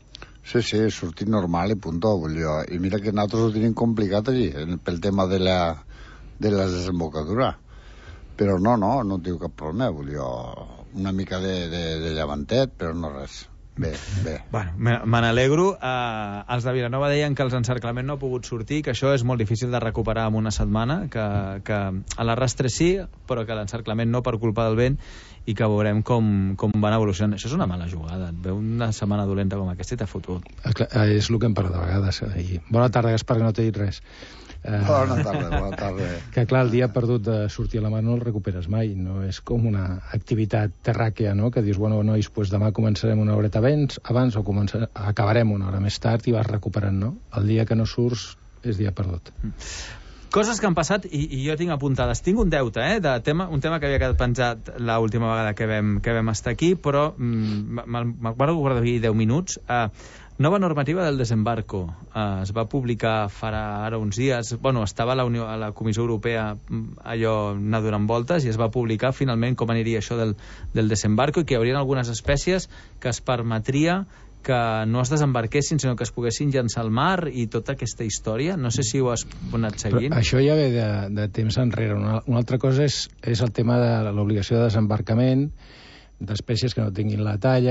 Sí, sí, sortir normal i punto. Vull dir, i mira que nosaltres ho tenim complicat allí, pel tema de la, de la desembocadura. Però no, no, no tinc cap problema. Vull dir, una mica de, de, de llevantet, però no res. Bé, bé. Bueno, me n'alegro. Uh, els de Vilanova deien que els encerclaments no ha pogut sortir, que això és molt difícil de recuperar en una setmana, que, que a l'arrastre sí, però que l'encerclament no per culpa del vent, i que veurem com, com van evolucionant. Això és una mala jugada. Et veu una setmana dolenta com aquesta i t'ha fotut. És el que hem parlat de vegades. I bona tarda, Gaspar, que no t'he dit res. Bona tarda, bona tarda. Que clar, el dia perdut de sortir a la mar no el recuperes mai, no és com una activitat terràquea, no? Que dius, bueno, nois, pues demà començarem una horeta abans, abans o començar, acabarem una hora més tard i vas recuperant, no? El dia que no surts és dia perdut. Coses que han passat i, i jo tinc apuntades. Tinc un deute, eh, de tema, un tema que havia quedat penjat l'última vegada que vam, que vam estar aquí, però mm, me'l guardo guardar deu minuts. Eh, Nova normativa del desembarco. Uh, es va publicar farà ara uns dies. Bueno, estava a la, Unió, a la Comissió Europea allò anar donant voltes i es va publicar finalment com aniria això del, del desembarco i que hi haurien algunes espècies que es permetria que no es desembarquessin, sinó que es poguessin llançar al mar i tota aquesta història. No sé si ho has anat seguint. Però això ja ve de, de temps enrere. Una, una altra cosa és, és el tema de l'obligació de desembarcament d'espècies que no tinguin la talla,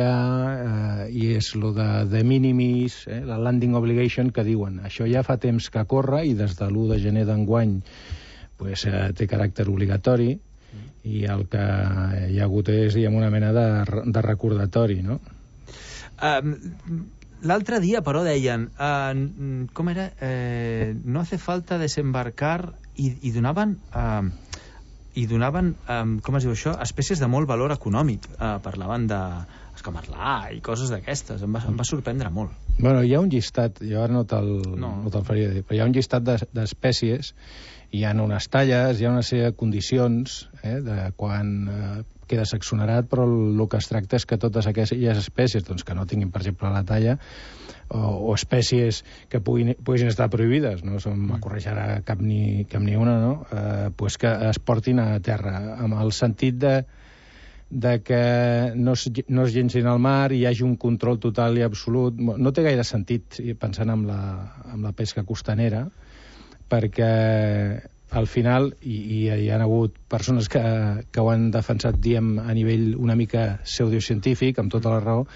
eh, i és lo de, de minimis, eh, la landing obligation que diuen. Això ja fa temps que corre i des de l'u de gener d'enguany pues, eh, té caràcter obligatori i el que hi ha hagut és diguem, una mena de, de recordatori, no? Um, L'altre dia, però, deien uh, com era? Eh, no hace falta desembarcar i, i donaven... Uh, i donaven, um, com es diu això, espècies de molt valor econòmic. Uh, parlaven de escamarlà i coses d'aquestes. Em va, em va sorprendre molt. Bueno, hi ha un llistat, jo ara no te'l no. no te faria dir, però hi ha un llistat d'espècies, hi ha unes talles, hi ha una sèrie de condicions eh, de quan eh, queda seccionat, però el, el que es tracta és que totes aquelles espècies doncs, que no tinguin, per exemple, la talla, o, o espècies que puguin, puguin estar prohibides, no se m'acorrejarà cap ni, cap ni una, no? eh, pues que es portin a terra, amb el sentit de de que no es, no es llencin al mar i hi hagi un control total i absolut. No té gaire sentit, pensant en la, en la pesca costanera, perquè al final, i, i hi ha hagut persones que, que ho han defensat, diem, a nivell una mica pseudocientífic, amb tota la raó,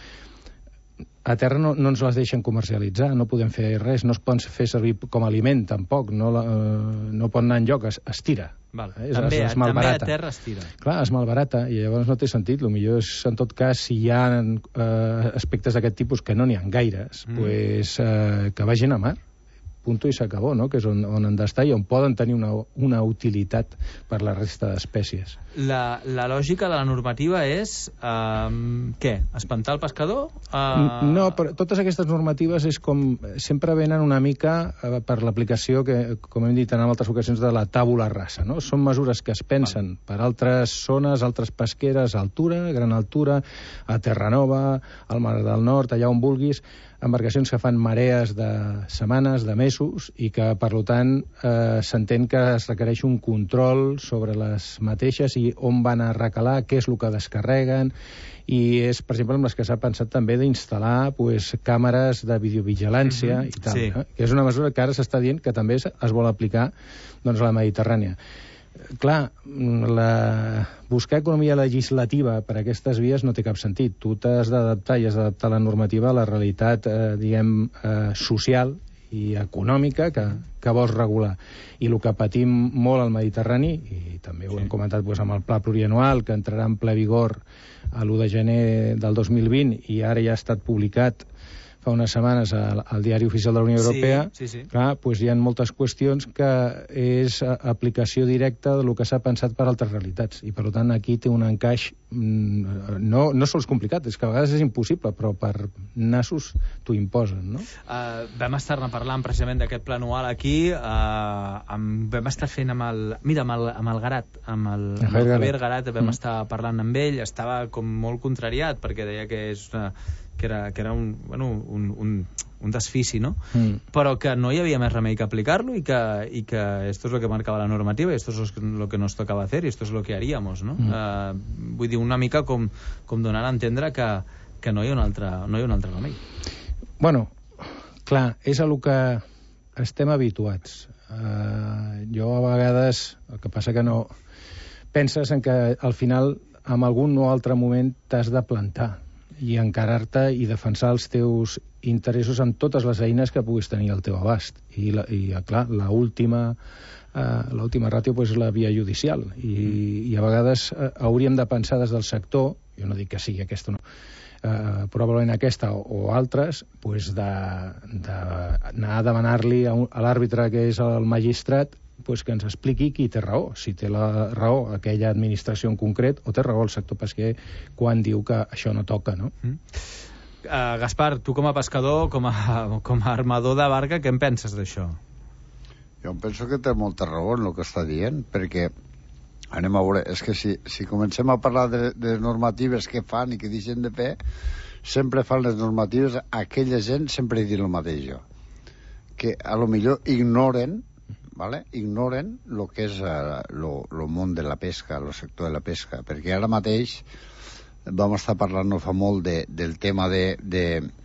a terra no, no ens les deixen comercialitzar, no podem fer res, no es poden fer servir com a aliment, tampoc, no, la, no pot anar enlloc, es, es tira. Val. Eh? Es, també, es malbarata. també a terra es tira. Clar, es malbarata, i llavors no té sentit. El millor és, en tot cas, si hi ha eh, aspectes d'aquest tipus que no n'hi ha gaires, mm. pues, eh, que vagin a mar. Punto i s'acabó, no? Que és on, on han d'estar i on poden tenir una, una utilitat per la resta d'espècies. La, la lògica de la normativa és um, què? Espantar el pescador? Uh... No, però totes aquestes normatives és com sempre venen una mica uh, per l'aplicació que, com hem dit en altres ocasions, de la tàbula rasa, no? Són mesures que es pensen Val. per altres zones, altres pesqueres, a altura, gran altura, a Terranova, al Mar del Nord, allà on vulguis, embarcacions que fan marees de setmanes, de mesos, i que, per tant, eh, s'entén que es requereix un control sobre les mateixes i on van a recalar, què és el que descarreguen, i és, per exemple, amb les que s'ha pensat també d'instal·lar pues, càmeres de videovigilància mm-hmm. i tal, sí. eh? Que és una mesura que ara s'està dient que també es, es vol aplicar doncs, a la Mediterrània. Clar, la... buscar economia legislativa per a aquestes vies no té cap sentit. Tu t'has d'adaptar i has d'adaptar la normativa a la realitat, eh, diguem, eh, social i econòmica que, que vols regular. I el que patim molt al Mediterrani, i també ho hem comentat doncs, amb el pla plurianual, que entrarà en ple vigor a l'u de gener del dos mil vint i ara ja ha estat publicat fa unes setmanes al, al Diari Oficial de la Unió Europea, sí, sí, sí. Clar, pues hi ha moltes qüestions que és aplicació directa del que s'ha pensat per altres realitats. I, per tant, aquí té un encaix no, no sols complicat, és que a vegades és impossible, però per nassos t'ho imposen, no? Uh, vam estar-ne parlant precisament d'aquest pla anual aquí, uh, amb, vam estar fent amb el... Mira, amb el, amb el Garat, amb el, amb el Javier Garat, vam mm. estar parlant amb ell, estava com molt contrariat, perquè deia que és una... que era, que era un, bueno, un, un, un desfici, no? Mm. Però que no hi havia més remei que aplicar-lo i que, i que esto es lo que marcava la normativa i esto es lo que nos tocaba hacer y esto es lo que haríamos, no? Mm. Uh, vull dir, una mica com, com donar a entendre que, que no hi ha un altre, no hi ha un altre remei. Bueno, clar, és a lo que estem habituats. Uh, jo a vegades, el que passa que no... Penses en que al final, en algun o altre moment, t'has de plantar i encarar-te i defensar els teus interessos amb totes les eines que puguis tenir al teu abast. I, la, i clar, l'última eh, l'última ràtio pues, és la via judicial. I, i a vegades eh, hauríem de pensar des del sector, jo no dic que sigui aquesta, no, eh, probablement aquesta o, o altres, pues de, de anar a demanar-li a, un, a l'àrbitre que és el magistrat pues que ens expliqui qui té raó, si té la raó aquella administració en concret o té raó el sector pesquer quan diu que això no toca, no? Mm. Uh, Gaspar, tu com a pescador, com a, com a armador de barca, què en penses d'això? Jo penso que té molta raó en el que està dient, perquè anem a veure, és que si, si comencem a parlar de, de normatives que fan i que deixen de fer, sempre fan les normatives, aquella gent sempre diuen el mateix jo, que a lo millor ignoren ¿vale? ignoren el que és el uh, món de la pesca, el sector de la pesca, perquè ara mateix vam estar parlant no fa molt de, del tema de, de,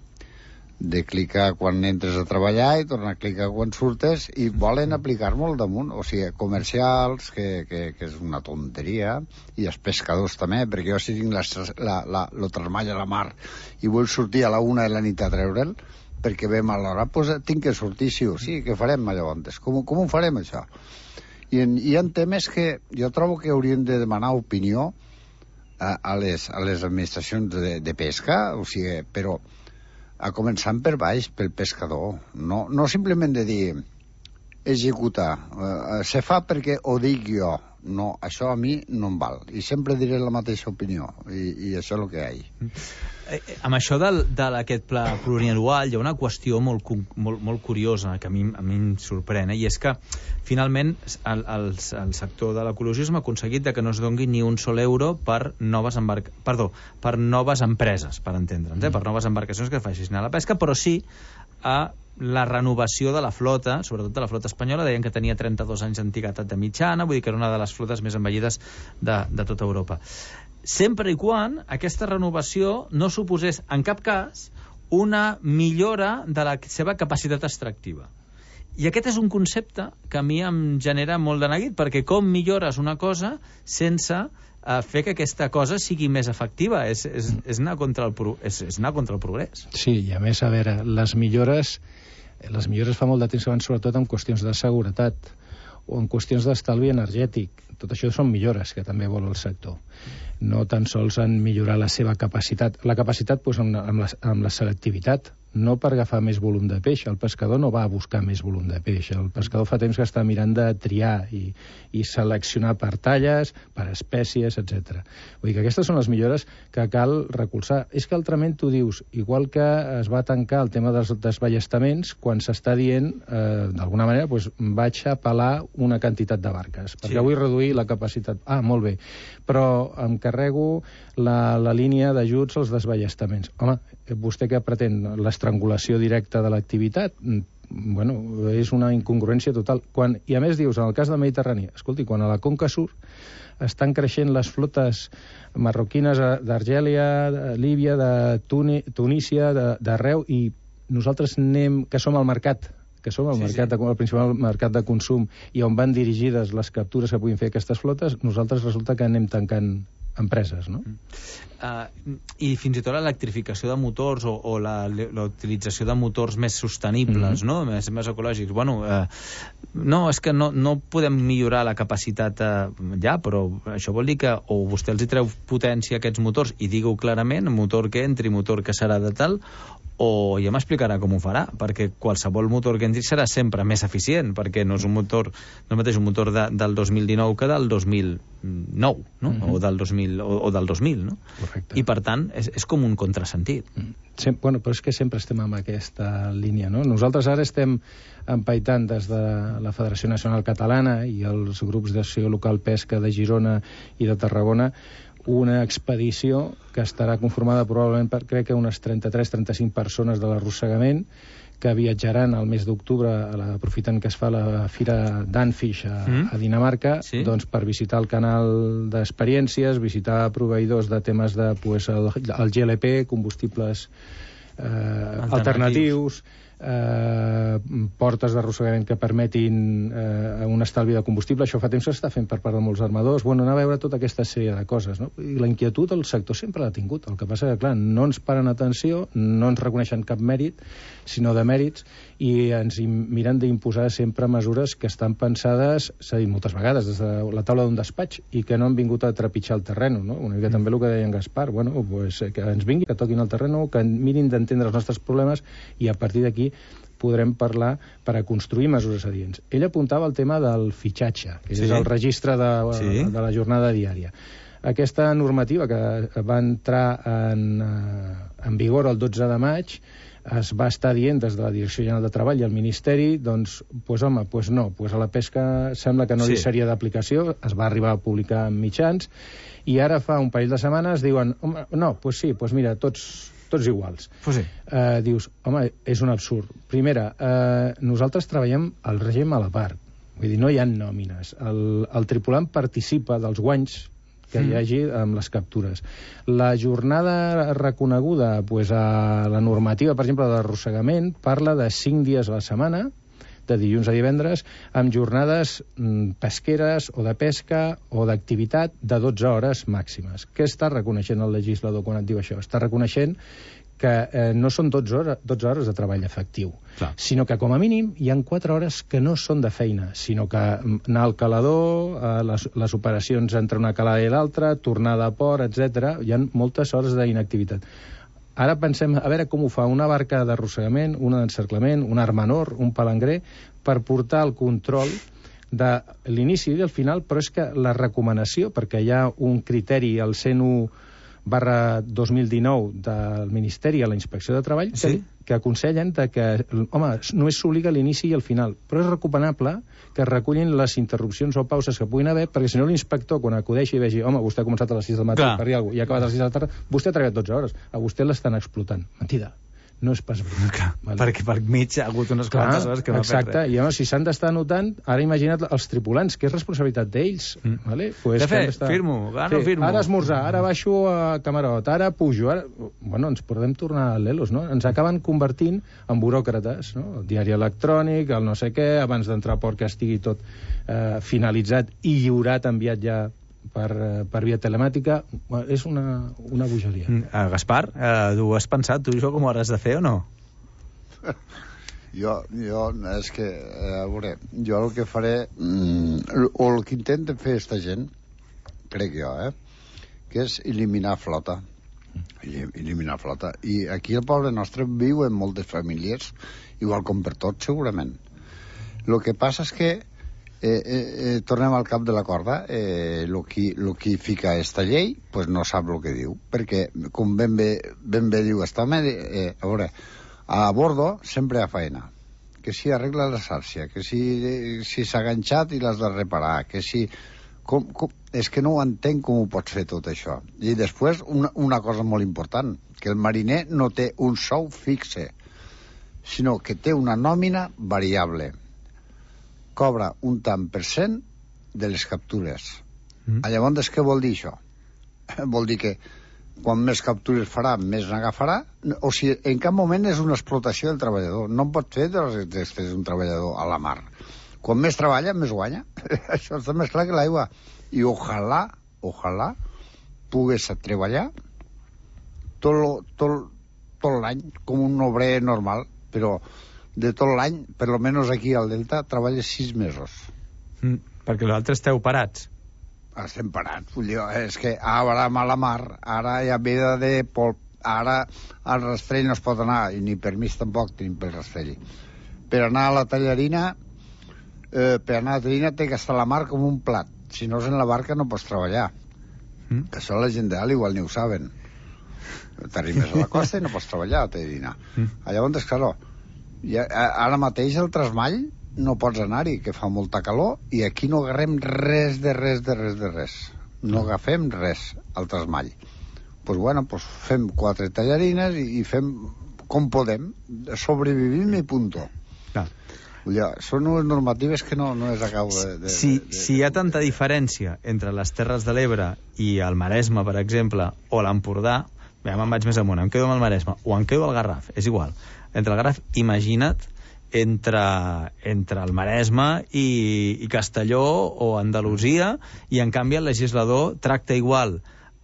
de clicar quan entres a treballar i tornar a clicar quan surtes i volen aplicar-m'ho al damunt, o sigui, comercials, que, que, que és una tonteria, i els pescadors també, perquè jo si tinc la, la, la, lo trasmall a la mar i vull sortir a la una de la nit a treure'l, perquè ve mal l'hora, doncs tinc que sortir sí o sí, què farem llavors? Com, com ho farem això? I en, hi ha temes que jo trobo que haurien de demanar opinió a, a, les, a les administracions de, de pesca, o sigui, però a començar per baix, pel pescador, no, no simplement de dir executar, uh, se fa perquè ho dic jo, no, això a mi no em val. I sempre diré la mateixa opinió, i, i això és el que hi ha. Eh, amb això del, d'aquest pla plurianual hi ha una qüestió molt, molt, molt curiosa que a mi, a mi em sorprèn, eh? I és que finalment el, el, el sector de l'ecologisme ha aconseguit que no es doni ni un sol euro per noves embarca... Perdó, per noves empreses, per entendre'ns, eh? Per noves embarcacions que facin anar a la pesca, però sí a la renovació de la flota, sobretot de la flota espanyola. Deien que tenia trenta-dos anys d'antiguitat de mitjana, vull dir que era una de les flotes més envellides de, de tota Europa. Sempre i quan aquesta renovació no suposés en cap cas una millora de la seva capacitat extractiva. I aquest és un concepte que a mi em genera molt de neguit, perquè com millores una cosa sense eh, fer que aquesta cosa sigui més efectiva? És, és, és, anar contra el, és, és anar contra el progrés. Sí, i a més, a veure, les millores, les millores fa molt de temps que van sobretot en qüestions de seguretat o en qüestions d'estalvi energètic. Tot això són millores que també vol el sector. No tan sols en millorar la seva capacitat. La capacitat doncs, amb, amb, la, amb la selectivitat, no per agafar més volum de peix. El pescador no va a buscar més volum de peix. El pescador fa temps que està mirant de triar i, i seleccionar per talles, per espècies, etcètera. Vull dir que aquestes són les millores que cal recolzar. És que altrament tu dius, igual que es va tancar el tema dels desballestaments, quan s'està dient, eh, d'alguna manera, doncs, vaig a pelar una quantitat de barques, perquè sí. Vull reduir la capacitat. Ah, molt bé, però em carrego la, la línia d'ajuts als desballestaments. Home, vostè què pretén? L'estrangulació directa de l'activitat? Bueno, és una incongruència total. Quan, i a més dius, en el cas del Mediterrani, escolti, quan a la Conca Sur estan creixent les flotes marroquines d'Argèlia, de Líbia, de Tuni, Tunísia, d'arreu, i nosaltres anem, que som al mercat, que som el, sí, mercat de, el principal mercat de consum i on van dirigides les captures que puguin fer aquestes flotes, nosaltres resulta que anem tancant empreses, no? Uh, I fins i tot l'electrificació de motors o, o la, la utilització de motors més sostenibles, mm-hmm. no? Més, més ecològics. Bueno, uh, no, és que no, no podem millorar la capacitat uh, ja, però això vol dir que o vostè els hi treu potència a aquests motors i digue-ho clarament, motor que entri, motor que serà de tal, o ja m'explicarà com ho farà, perquè qualsevol motor que entri serà sempre més eficient, perquè no és un motor, no mateix un motor de, del dos mil dinou que del dos mil nou, no? Mm-hmm. o, del dos mil, o, o del dos mil, no? Correcte. I per tant és, és com un contrasentit. Mm. Sem bueno, però és que sempre estem en aquesta línia, no? Nosaltres ara estem empaitant des de la Federació Nacional Catalana i els grups d'acció local pesca de Girona i de Tarragona una expedició que estarà conformada probablement per, crec que unes trenta-tres trenta-cinc persones de l'arrossegament que viatjaran al mes d'octubre, aprofitant que es fa la fira d'Anfish a, mm. a Dinamarca, sí. doncs per visitar el canal d'experiències, visitar proveïdors de temes de pues, el, el G L P, combustibles eh, alternatius, alternatius eh, portes d'arrossegament que permetin eh, un estalvi de combustible. Això fa temps que s'està fent per part de molts armadors. Bueno, anar a veure tota aquesta sèrie de coses, no? I la inquietud el sector sempre l'ha tingut. El que passa que, clar, no ens paren atenció, no ens reconeixen cap mèrit, sinó de mèrits, i ens miren d'imposar sempre mesures que estan pensades, s'ha dit moltes vegades, des de la taula d'un despatx, i que no han vingut a trepitjar el terreny, no? Una mica també el que deia en Gaspar, bueno, pues, que ens vinguin, que toquin el terreny, que mirin d'entendre els nostres problemes, i a partir d'aquí podrem parlar per a construir mesures adients. Ell apuntava el tema del fitxatge, que sí. és el registre de, sí. de la jornada diària. Aquesta normativa que va entrar en, en vigor el dotze de maig es va estar dient des de la Direcció General de Treball i el Ministeri, doncs, pues, home, pues no, pues a la pesca sembla que no sí. li seria d'aplicació, es va arribar a publicar en mitjans, i ara fa un parell de setmanes diuen, home, no, pues sí, pues mira, tots tots iguals. Pues sí. eh, dius, home, és un absurd. Primera, eh, nosaltres treballem el règim a la part. Vull dir, no hi ha nòmines. El, el tripulant participa dels guanys que mm. hi hagi amb les captures. La jornada reconeguda pues, a la normativa, per exemple, d'arrossegament, parla de cinc dies a la setmana, de dilluns a divendres, amb jornades mm, pesqueres o de pesca o d'activitat de dotze hores màximes. Què està reconeixent el legislador quan et diu això? Està reconeixent que eh, no són dotze hores, dotze hores de treball efectiu, clar. Sinó que com a mínim hi han quatre hores que no són de feina, sinó que anar al calador, eh, les, les operacions entre una calada i l'altra, tornada a port, etcètera. Hi ha moltes hores d'inactivitat. Ara pensem a veure com ho fa una barca d'arrossegament, una d'encerclament, un armenor, un palangrer, per portar el control de l'inici i del final, però és que la recomanació, perquè hi ha un criteri, el cent u barra dos mil dinou del Ministeri a la Inspecció de Treball, sí? que, que aconsellen de que, home, només s'obliga l'inici i el final, però és recomanable que es recullin les interrupcions o pauses que puguin haver, perquè si no l'inspector, quan acudeixi i vegi, home, vostè ha començat a les sis del matí per dir alguna cosa i ha acabat a les sis de la tarda, vostè ha treballat dotze hores, a vostè l'estan explotant. Mentida. No és pas veritat. Vale. Perquè per mig ha hagut unes Clar, quantes hores que no ha fet res. Exacte, i home, si s'han d'estar anotant, ara imagina't els tripulants, que és responsabilitat d'ells. Mm. Vale? Pues de fet, firmo, ara no firmo. Ara esmorzar, ara baixo a camarot, ara pujo, ara... Bueno, ens podem tornar a l'Elos, no? Ens acaben convertint en buròcrates, no? El diari electrònic, el no sé què, abans d'entrar a port que estigui tot eh, finalitzat i lliurat, enviat ja per, per via telemàtica, és una, una bogeria. Uh, Gaspar, uh, tu has pensat, tu això com ho hauràs de fer o no? jo, jo, és que, a veure, jo el que faré, mm, o el que intenten fer esta gent, crec jo, eh, que és eliminar flota. Eliminar flota. I aquí el poble nostre viu en moltes famílies, igual com per tot, segurament. El que passa és que Eh, eh, eh, tornem al cap de la corda, eh, lo, qui, lo qui fica esta llei pues no sap el que diu, perquè com ben bé, ben bé diu esta home, eh, a veure, a bordo sempre hi ha feina, que si arregla la xarxa, que si eh, si s'ha enganxat i l'has de reparar, que si com, com, és que no ho entenc com ho pots fer tot això. I després una, una cosa molt important, que el mariner no té un sou fixe, sinó que té una nòmina variable, cobra un tant per cent de les captures. Mm. Llavors, què vol dir això? Vol dir que quan més captures farà, més n'agafarà? O sigui, en cap moment és una explotació del treballador. No pot fer que és un treballador a la mar. Quan més treballa, més guanya. Això està més clar que l'aigua. I ojalà, ojalà, pogués treballar tot, lo, tot, tot l'any com un obrer normal, però de tot l'any, per lo menos aquí al Delta, treballes sis mesos. Mm, perquè vosaltres esteu parats. Estem parats, jo, és que ara a la mar, ara hi ha vida de polp, ara al rastrell no es pot anar, i ni permís tampoc tenim pel rastrell. Per anar a la tallarina, eh, per anar a la tallarina té que estar a la mar com un plat, si no és en la barca no pots treballar. Mm. Això la gent d'alt igual ni ho saben. T'arrimes a la costa i no pots treballar a la tallarina. Mm. Llavors, clar, I ara mateix el Trasmall no pots anar-hi, que fa molta calor, i aquí no agarrem res de res de res de res. No agafem res al Trasmall. Doncs pues bueno, pues fem quatre tallarines i, i fem com podem, sobrevivim i punto. Clar. Ja, són unes normatives que no, no es acabo de... de, si, de, de... si hi ha tanta diferència entre les Terres de l'Ebre i el Maresme, per exemple, o l'Empordà, ja me'n vaig més amunt, em quedo amb el Maresme, o em quedo al Garraf, és igual. Entre el Garraf, imagina't entre, entre el Maresme i, i Castelló o Andalusia, i en canvi el legislador tracta igual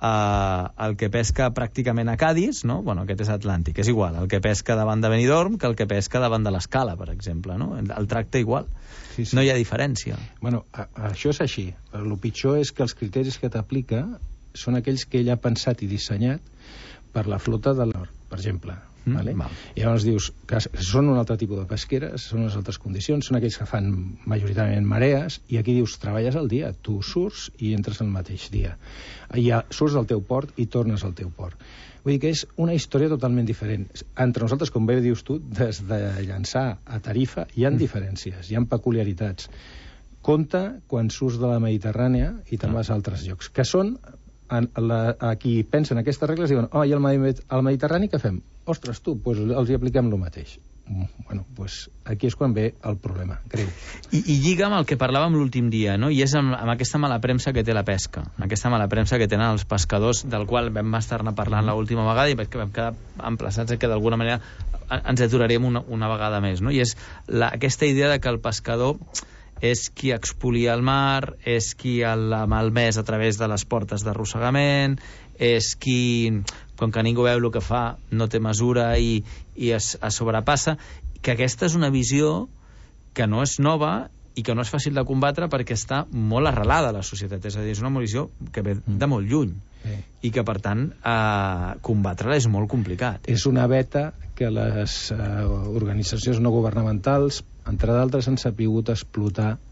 eh, el que pesca pràcticament a Cádiz, no? Bueno, aquest és Atlàntic, és igual, el que pesca davant de Benidorm que el que pesca davant de l'Escala, per exemple, no? El tracta igual. Sí, sí. No hi ha diferència. Bueno, a, a, això és així. El pitjor és que els criteris que t'aplica són aquells que ell ha pensat i dissenyat per la flota del nord, per exemple. Mm, vale? I llavors dius que són un altre tipus de pesqueres, són unes altres condicions, són aquells que fan majoritàriament marees, i aquí dius, treballes al dia, tu surts i entres el mateix dia, ja surts del teu port i tornes al teu port. Vull dir que és una història totalment diferent. Entre nosaltres, com bé dius tu, des de Llançà a Tarifa hi ha mm. diferències, hi ha peculiaritats. Compte quan surts de la Mediterrània i te'n vas a altres llocs, que són a, la, a qui pensen aquestes regles diuen, oh, i al Mediterrani què fem? Ostres, tu, pues els hi apliquem el mateix. Bueno, pues aquí és quan ve el problema, greu. I, i lliga amb el que parlàvem l'últim dia, no? I és amb, amb aquesta mala premsa que té la pesca, aquesta mala premsa que tenen els pescadors, del qual vam estar-ne parlant l'última vegada i que vam quedar emplaçats que d'alguna manera ens aturarem una, una vegada més, no? I és la, aquesta idea de que el pescador és qui expolia el mar, és qui l'ha malmès a través de les portes d'arrossegament, és qui, com que ningú veu el que fa, no té mesura i, i es, es sobrepassa, que aquesta és una visió que no és nova i que no és fàcil de combatre perquè està molt arrelada a la societat, és a dir, és una visió que ve de molt lluny sí. I que per tant eh, combatre-la és molt complicat. És una veta que les eh, organitzacions no governamentals, entre d'altres, han sapigut explotar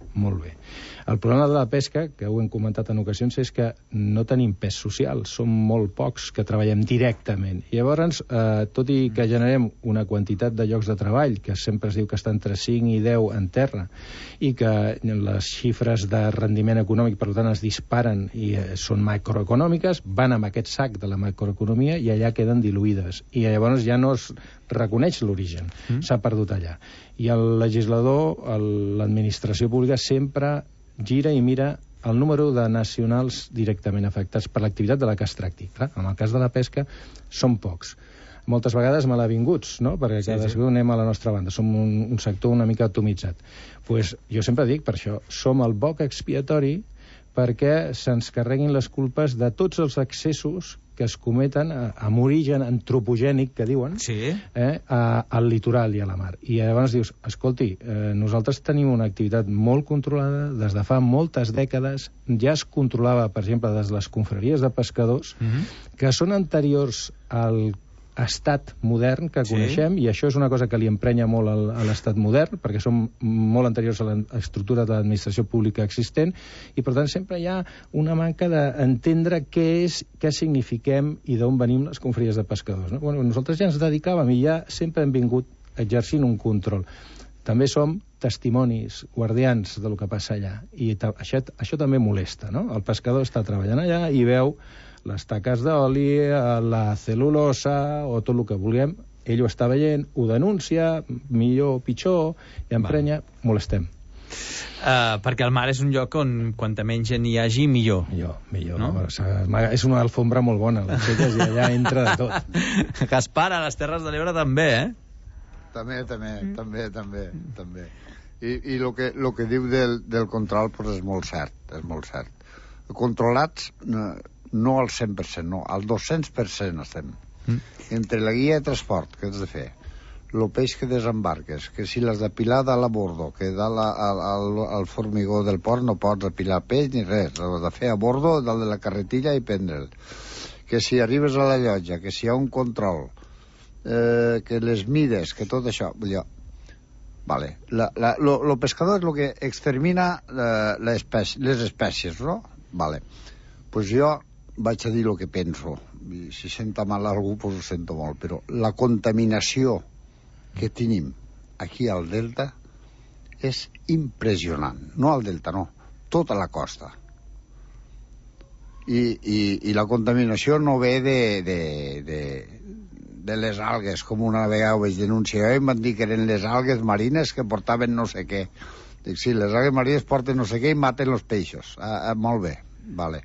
molt bé. El problema de la pesca, que ho hem comentat en ocasions, és que no tenim pes social, som molt pocs que treballem directament. I llavors, eh, tot i que generem una quantitat de llocs de treball, que sempre es diu que està entre cinc i deu en terra, i que les xifres de rendiment econòmic, per tant, es disparen i eh, són macroeconòmiques, van amb aquest sac de la macroeconomia i allà queden diluïdes. I llavors ja no es reconeix l'origen, mm. s'ha perdut allà. I el legislador, l'administració pública, sempre gira i mira el número de nacionals directament afectats per l'activitat de la que es tracti. Clar, en el cas de la pesca són pocs. Moltes vegades malavinguts, no? Perquè sí, cadascú sí. anem a la nostra banda. Som un, un sector una mica atomitzat. Pues jo sempre dic, per això, som el boc expiatori perquè se'ns carreguin les culpes de tots els excessos que es cometen amb origen antropogènic, que diuen, sí. eh, a, al litoral i a la mar. I llavors dius, escolti, eh, nosaltres tenim una activitat molt controlada des de fa moltes dècades, ja es controlava, per exemple, des de les confraries de pescadors, mm-hmm. que són anteriors al estat modern que coneixem, sí. i això és una cosa que li emprenya molt al, a l'estat modern, perquè som molt anteriors a l'estructura de l'administració pública existent, i per tant sempre hi ha una manca d'entendre què és, què signifiquem i d'on venim les confraries de pescadors. No? Bueno, nosaltres ja ens dedicàvem i ja sempre hem vingut exercint un control. També som testimonis, guardians del que passa allà, i això, això també molesta, no? El pescador està treballant allà i veu les taques d'oli, la cel·lulosa o tot el que vulguem, ell ho està veient, ho denuncia, millor, pitjor, i emprenya, molestem. Uh, perquè el mar és un lloc on quanta menys gent hi hagi, millor. Millor, millor. No? És una alfombra molt bona, l'aixeques i allà entra de tot. Gaspar, a les Terres de l'Ebre també, eh? També, també, mm. també, també, també. I, i lo que, lo que diu del, del control pues és molt cert, és molt cert. Controlats... No, no al cent per cent, no, al dos-cents per cent estem. Mm. Entre la guia de transport que has de fer, el peix que desembarques, que si l'has d'apilar dalt a bordo, que dalt al, al, al formigó del port no pots apilar peix ni res, l'has de fer a bordo, dalt de la carretilla i prendre'l. Que si arribes a la llotja, que si hi ha un control, eh, que les mides, que tot això... Vull dir, vale. La, la, lo, lo pescador és el que extermina eh, les, espècies, les espècies, no? Vale. Pues jo vaig a dir el que penso. I si senta mal algú, pues ho sento molt, però la contaminació que tenim aquí al Delta és impressionant. No al Delta, no. Tota la costa. I, i, i la contaminació no ve de, de, de, de les algues, com una vegada ho vaig denunciar. Em van dir que eren les algues marines que portaven no sé què. Dic, sí, les algues marines porten no sé què i maten els peixos. Ah, ah, molt bé, vale.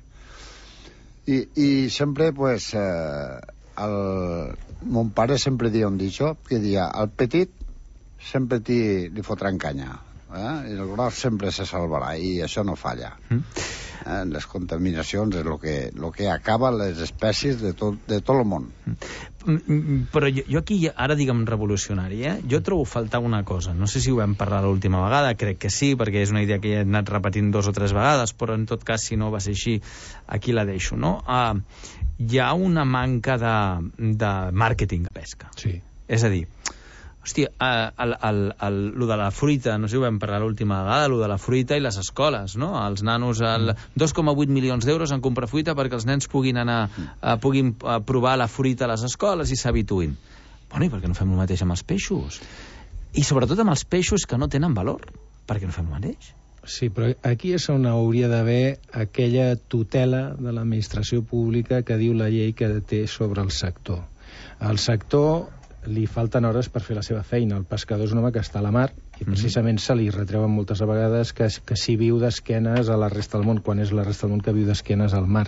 I, i sempre, pues, eh, el... mon pare sempre dia un dicho, que dia, al petit sempre li fotran canya, eh? I el gros sempre se salvarà, i això no falla. Mm. Eh? Les contaminacions és el que, lo que acaba les espècies de tot, de tot el món. Mm. Però jo, jo aquí, ara diguem revolucionari, eh? Jo trobo faltar una cosa. No sé si ho vam parlar l'última vegada, crec que sí, perquè és una idea que he anat repetint dos o tres vegades, però en tot cas, si no va ser així, aquí la deixo, no? Uh, hi ha una manca de, de màrqueting de pesca. Sí. És a dir, hòstia, el, el, el, el de la fruita, no sé si ho vam parlar l'última vegada, el de la fruita i les escoles, no? Els nanos, el dos coma vuit milions d'euros en comprar fruita perquè els nens puguin anar, uh, puguin uh, provar la fruita a les escoles i s'habituïn. Bueno, i per què no fem el mateix amb els peixos? I sobretot amb els peixos que no tenen valor. Per què no fem el mateix? Sí, però aquí és on hauria d'haver aquella tutela de l'administració pública que diu la llei que té sobre el sector. El sector li falten hores per fer la seva feina. El pescador és un home que està a la mar i precisament se li retreuen moltes vegades que, que si viu d'esquenes a la resta del món, quan és la resta del món que viu d'esquenes al mar.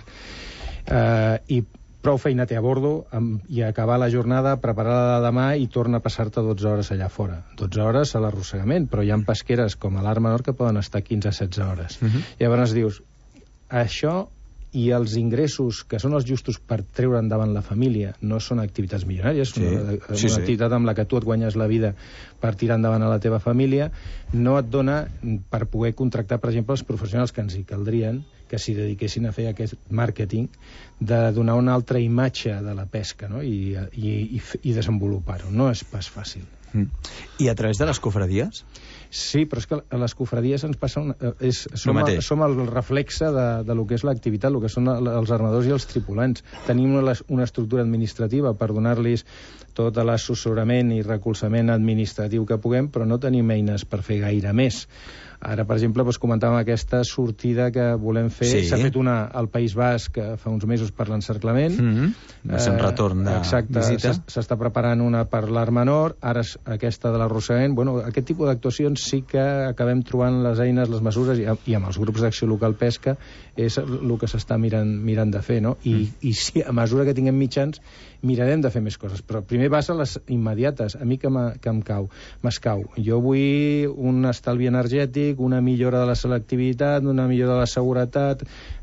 Eh, I prou feina té a bordo amb, i acabar la jornada, preparar-la demà i torna a passar-te dotze hores allà fora. dotze hores a l'arrossegament, però hi ha pesqueres com a l'Ar Menor que poden estar quinze a setze hores. Uh-huh. Llavors dius, això i els ingressos, que són els justos per treure endavant la família, no són activitats milionàries, sí, una, una sí, activitat sí. amb la que tu et guanyes la vida per tirar endavant a la teva família, no et dona per poder contractar, per exemple, els professionals que ens hi caldrien, que s'hi dediquessin a fer aquest màrqueting, de donar una altra imatge de la pesca, no? I, i, i, i desenvolupar-ho. No és pas fàcil. Mm. I a través de les cofradies? Sí, però és que a les cofradies ens passa una, és, som, el som el reflexe de, de lo que és l'activitat, el que són els armadors i els tripulants. Tenim una, una estructura administrativa per donar-los tot l'assessorament i recolzament administratiu que puguem, però no tenim eines per fer gaire més. Ara, per exemple, doncs, comentàvem aquesta sortida que volem fer. Sí. S'ha fet una al País Basc fa uns mesos per l'encerclament. Mm-hmm. Va ser un retorn de Exacte, visita. S'està preparant una per l'Ar Menor, ara és aquesta de l'arrossegament. Bueno, aquest tipus d'actuacions sí que acabem trobant les eines, les mesures, i, i amb els grups d'acció local pesca és el que s'està mirant, mirant de fer, no? I, mm. i sí, a mesura que tinguem mitjans mirarem de fer més coses, però primer vas a les immediates. A mi que, que em cau, m'escau. Jo vull un estalvi energètic, una millora de la selectivitat, una millora de la seguretat,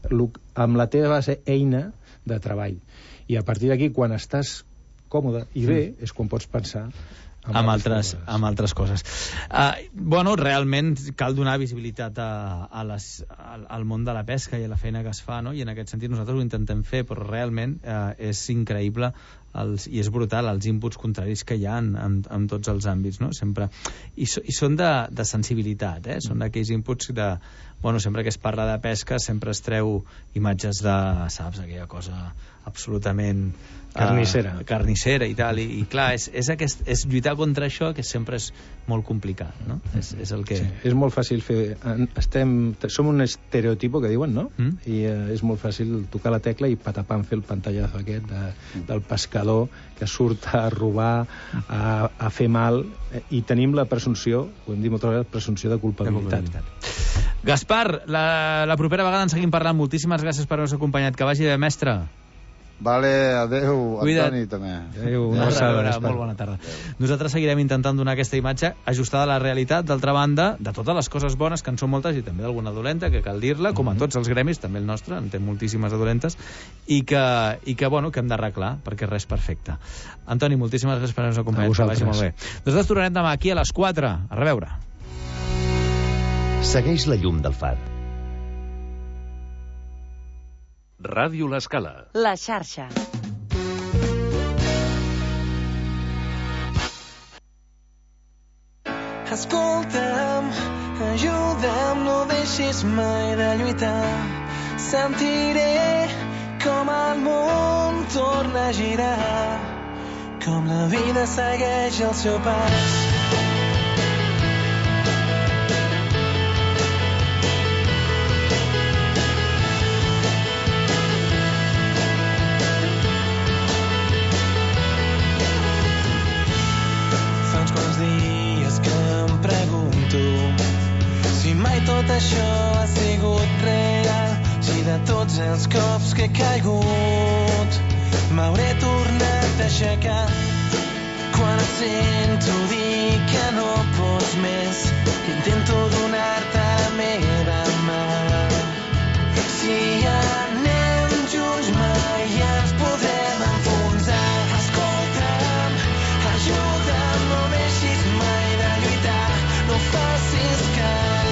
amb la teva eina de treball. I a partir d'aquí, quan estàs còmode i bé, mm. és quan pots pensar amb, amb, altres, amb altres coses. Uh, bueno, realment cal donar visibilitat a, a les, al, al món de la pesca i a la feina que es fa, no? I en aquest sentit nosaltres ho intentem fer, però realment uh, és increïble els, i és brutal els inputs contraris que hi ha en, en, en tots els àmbits, no? Sempre. I, so, i són de, de sensibilitat, eh? Són d'aquells inputs de... Bueno, sempre que es parla de pesca sempre es treu imatges de, saps, aquella cosa absolutament... Carnissera. Uh, carnissera i tal, i, i clar, és, és, aquest, és lluitar contra això que sempre és molt complicat, no? És, és el que... Sí, és molt fàcil fer... Estem, som un estereotipo que diuen, no? Mm? I uh, és molt fàcil tocar la tecla i patapam fer el pantallazo aquest de, del pescador que surt a robar, a, a fer mal, eh, i tenim la presumpció, ho hem dit moltes vegades, presumpció de culpabilitat. De culpabilitat. Gaspar, la, la propera vegada en seguim parlant. Moltíssimes gràcies per haver-nos acompanyat. Que vagi bé, mestre. Vale, adeu, Cuida't. Antoni, també. Adéu, una abraçada, molt bona tarda. Adeu. Nosaltres seguirem intentant donar aquesta imatge ajustada a la realitat, d'altra banda, de totes les coses bones, que en són moltes, i també d'alguna dolenta, que cal dir-la, com a tots els gremis, també el nostre, en té moltíssimes de dolentes, i que, i que, bueno, que hem d'arreglar, perquè res perfecte. Antoni, moltíssimes gràcies per haver-nos acompanyat, que vagi molt bé. Nosaltres tornarem demà aquí a les quatre. A reveure. Segueix la llum del far. Ràdio L'Escala. La xarxa. Escolta'm, ajuda'm, no deixis mai de lluitar. Sentiré com el món torna a girar, com la vida segueix el seu pas. Tot això ha sigut real, si de tots els cops que he caigut m'hauré tornat a aixecar. Quan et sento dir que no pots més, intento donar-te la meva mà. Si anem junts mai ens podrem enfonsar. Escolta'm, ajuda'm, no deixis mai de lluitar, no facis que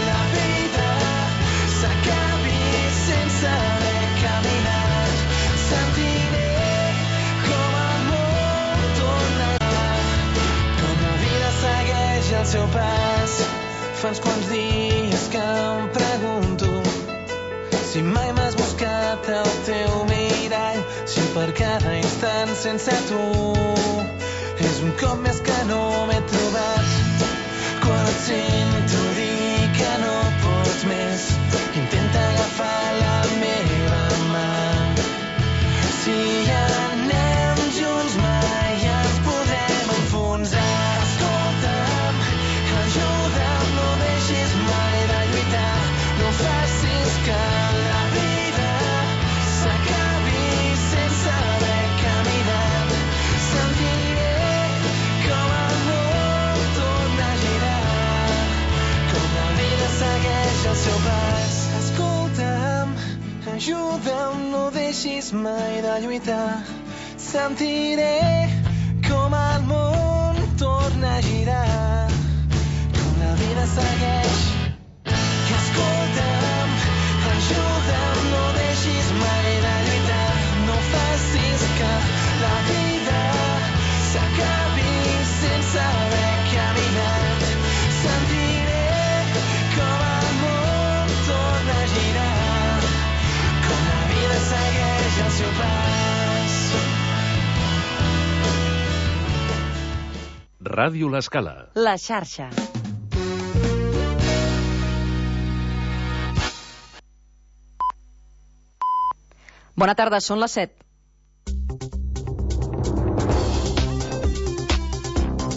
s'acabi sense haver caminat. Sentiré com el món torna, com la vida segueix el seu pas. Fa uns quants dies que em pregunto si mai m'has buscat el teu mirall, si per cada instant sense tu és un cop més que no m'he trobat. Quan et sento dir que no pots més, intenta agafar la meva mà. Si anem junts mai ens podrem enfonsar. Escolta'm, ajuda'm, no deixis mai de lluitar, no facis que la vida s'acabi sense haver caminat. Sentiré com el món torna a girar, com la vida segueix el seu pas. Escolta'm, ajuda'm, no deixis mai de lluitar. Sentiré com el món torna a girar, com la vida segueix. I escolta'm, ajuda'm, no deixis mai de lluitar, no facis que la vida s'acabi sense haver Ràdio L'Escala. La xarxa. Bona tarda, són les set.